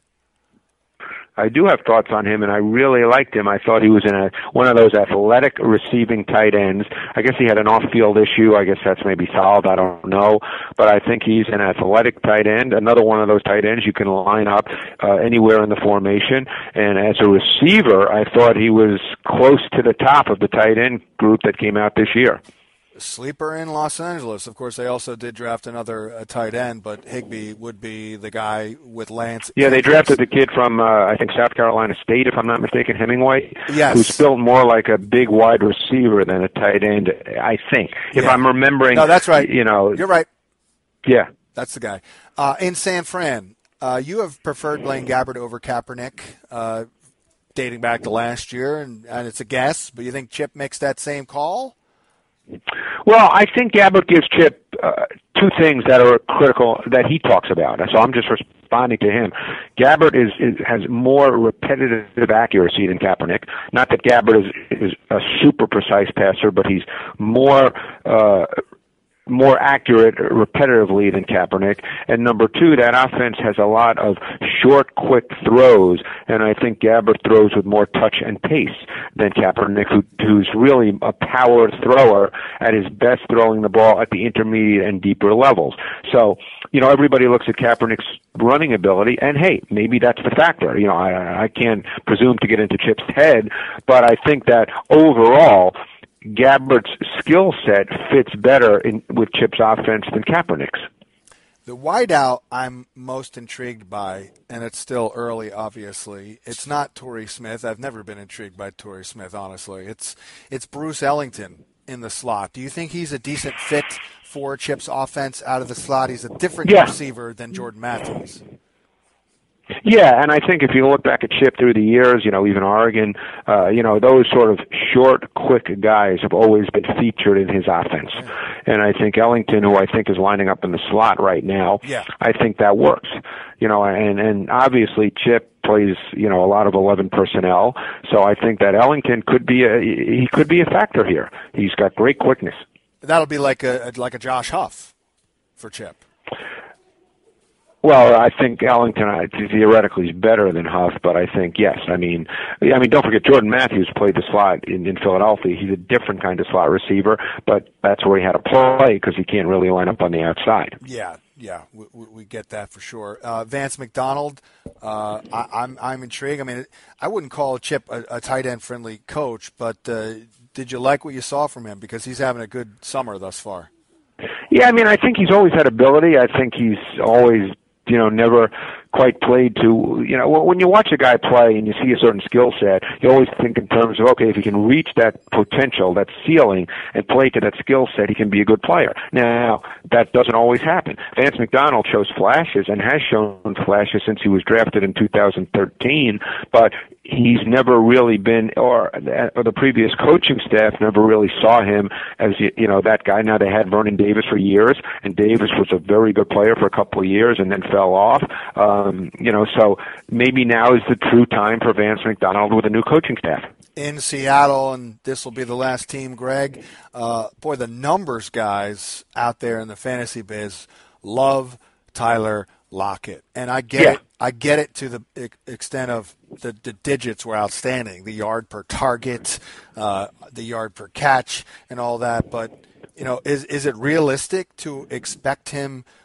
Speaker 3: I do have thoughts on him, and I really liked him. I thought he was in a one of those athletic receiving tight ends. I guess he had an off-field issue. I guess that's maybe solved. I don't know. But I think he's an athletic tight end, another one of those tight ends you can line up uh, anywhere in the formation. And as a receiver, I thought he was close to the top of the tight end group that came out this year.
Speaker 2: Sleeper in Los Angeles. Of course, they also did draft another uh, tight end, but Higbee would be the guy with Lance.
Speaker 3: Yeah, they
Speaker 2: Andrews.
Speaker 3: drafted the kid from, uh, I think, South Carolina State, if I'm not mistaken, Hemingway,
Speaker 2: yes.
Speaker 3: who's built more like a big wide receiver than a tight end, I think. If
Speaker 2: yeah.
Speaker 3: I'm remembering.
Speaker 2: No, that's right.
Speaker 3: You know,
Speaker 2: You're right.
Speaker 3: Yeah.
Speaker 2: That's the guy. Uh, in San Fran, uh, you have preferred Blaine Gabbert over Kaepernick, uh, dating back to last year, and, and it's a guess, but you think Chip makes that same call?
Speaker 3: Well, I think Gabbert gives Chip uh, two things that are critical that he talks about, so I'm just responding to him. Gabbert is, is has more repetitive accuracy than Kaepernick. Not that Gabbert is is a super precise passer, but he's more uh, more accurate repetitively than Kaepernick. And number two, that offense has a lot of short, quick throws, and I think Gabbert throws with more touch and pace than Kaepernick, who, who's really a power thrower at his best, throwing the ball at the intermediate and deeper levels. So, you know, everybody looks at Kaepernick's running ability, and hey, maybe that's the factor. You know, I, I can't presume to get into Chip's head, but I think that overall, Gabbert's skill set fits better in, with Chip's offense than Kaepernick's.
Speaker 2: The wideout I'm most intrigued by, and it's still early, obviously. It's not Torrey Smith. I've never been intrigued by Torrey Smith, honestly. It's it's Bruce Ellington in the slot. Do you think he's a decent fit for Chip's offense out of the slot? He's a different
Speaker 3: yeah.
Speaker 2: receiver than Jordan Matthews.
Speaker 3: Yeah, and I think if you look back at Chip through the years, you know, even Oregon, uh, you know, those sort of short, quick guys have always been featured in his offense. And I think Ellington, who I think is lining up in the slot right now,
Speaker 2: yeah.
Speaker 3: I think that works. You know, and, and obviously Chip plays, you know, a lot of eleven personnel, so I think that Ellington could be a, he could be a factor here. He's got great quickness.
Speaker 2: That'll be like a like a Josh Huff for Chip.
Speaker 3: Well, I think Ellington uh, theoretically is better than Huff, but I think yes. I mean, I mean, don't forget Jordan Matthews played the slot in, in Philadelphia. He's a different kind of slot receiver, but that's where he had to play because he can't really line up on the outside.
Speaker 2: Yeah, yeah, we, we get that for sure. Uh, Vance McDonald, uh, I, I'm I'm intrigued. I mean, I wouldn't call Chip a, a tight end friendly coach, but uh, did you like what you saw from him? Because he's having a good summer thus far.
Speaker 3: Yeah, I mean, I think he's always had ability. I think he's always, you know, never quite played to, you know, when you watch a guy play and you see a certain skill set, you always think in terms of, okay, if he can reach that potential, that ceiling, and play to that skill set, he can be a good player. Now, that doesn't always happen. Vance McDonald shows flashes and has shown flashes since he was drafted in two thousand thirteen, but he's never really been, or, or the previous coaching staff never really saw him as, you know, that guy. Now, they had Vernon Davis for years, and Davis was a very good player for a couple of years and then fell off. Um, you know, so maybe now is the true time for Vance McDonald with a new coaching staff.
Speaker 2: In Seattle, and this will be the last team, Greg, uh, boy, the numbers guys out there in the fantasy biz love Tyler Lockett. And I get
Speaker 3: yeah.
Speaker 2: it. I get it to the extent of the, the digits were outstanding, the yard per target, uh, the yard per catch, and all that. But, you know, is is it realistic to expect him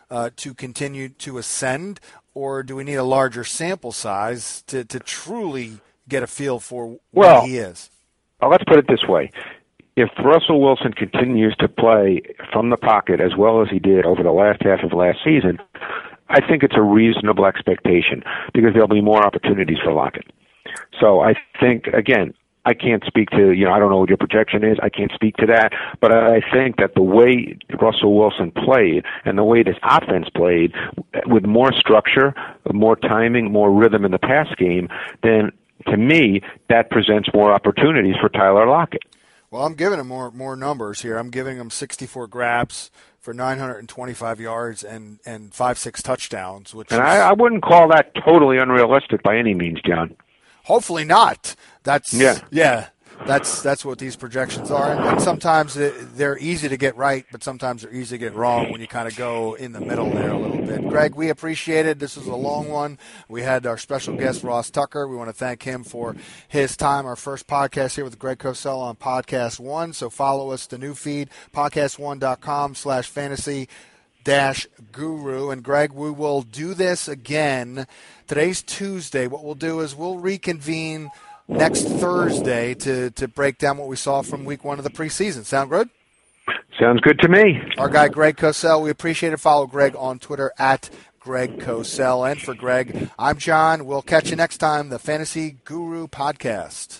Speaker 2: uh, to continue to ascend, or do we need a larger sample size to, to truly get a feel for
Speaker 3: well,
Speaker 2: what he is?
Speaker 3: Well, let's put it this way. If Russell Wilson continues to play from the pocket as well as he did over the last half of last season, I think it's a reasonable expectation because there'll be more opportunities for Lockett. So I think, again, I can't speak to, you know, I don't know what your projection is. I can't speak to that. But I think that the way Russell Wilson played and the way this offense played with more structure, more timing, more rhythm in the pass game, then to me, that presents more opportunities for Tyler Lockett.
Speaker 2: Well, I'm giving him more more numbers here. I'm giving him sixty-four grabs for nine hundred twenty-five yards and, and five, six touchdowns. Which
Speaker 3: and
Speaker 2: is,
Speaker 3: I, I wouldn't call that totally unrealistic by any means, John.
Speaker 2: Hopefully not. That's
Speaker 3: yeah.
Speaker 2: yeah. That's that's what these projections are, and, and sometimes they're easy to get right, but sometimes they're easy to get wrong when you kind of go in the middle there a little bit. Greg, we appreciate it. This was a long one. We had our special guest Ross Tucker. We want to thank him for his time. Our first podcast here with Greg Cosell on Podcast One. So follow us, the new feed, podcast one dot com slash fantasy dash guru. And Greg, we will do this again. Today's Tuesday. What we'll do is we'll reconvene next Thursday to, to break down what we saw from week one of the preseason. Sound good?
Speaker 3: Sounds good to me.
Speaker 2: Our guy, Greg Cosell, we appreciate it. Follow Greg on Twitter at Greg Cosell. And for Greg, I'm John. We'll catch you next time, the Fantasy Guru Podcast.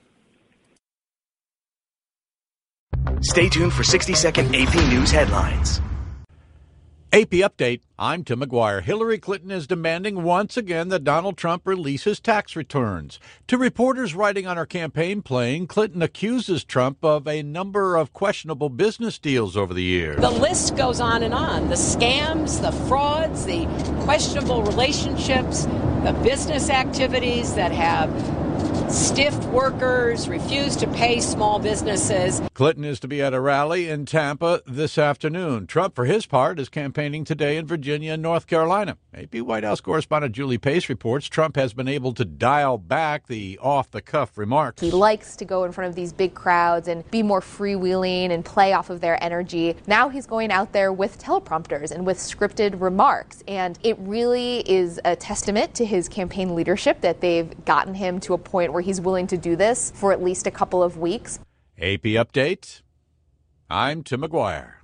Speaker 4: Stay tuned for sixty-second A P News headlines.
Speaker 5: A P Update, I'm Tim McGuire. Hillary Clinton is demanding once again that Donald Trump release his tax returns. To reporters writing on her campaign plane, Clinton accuses Trump of a number of questionable business deals over the years.
Speaker 6: The list goes on and on. The scams, the frauds, the questionable relationships, the business activities that have stiffed workers, refuse to pay small businesses.
Speaker 5: Clinton is to be at a rally in Tampa this afternoon. Trump, for his part, is campaigning today in Virginia and North Carolina. A P White House correspondent Julie Pace reports Trump has been able to dial back the off-the-cuff remarks.
Speaker 7: He likes to go in front of these big crowds and be more freewheeling and play off of their energy. Now he's going out there with teleprompters and with scripted remarks. And it really is a testament to his campaign leadership that they've gotten him to a point where he's willing to do this for at least a couple of weeks.
Speaker 5: A P Update, I'm Tim McGuire.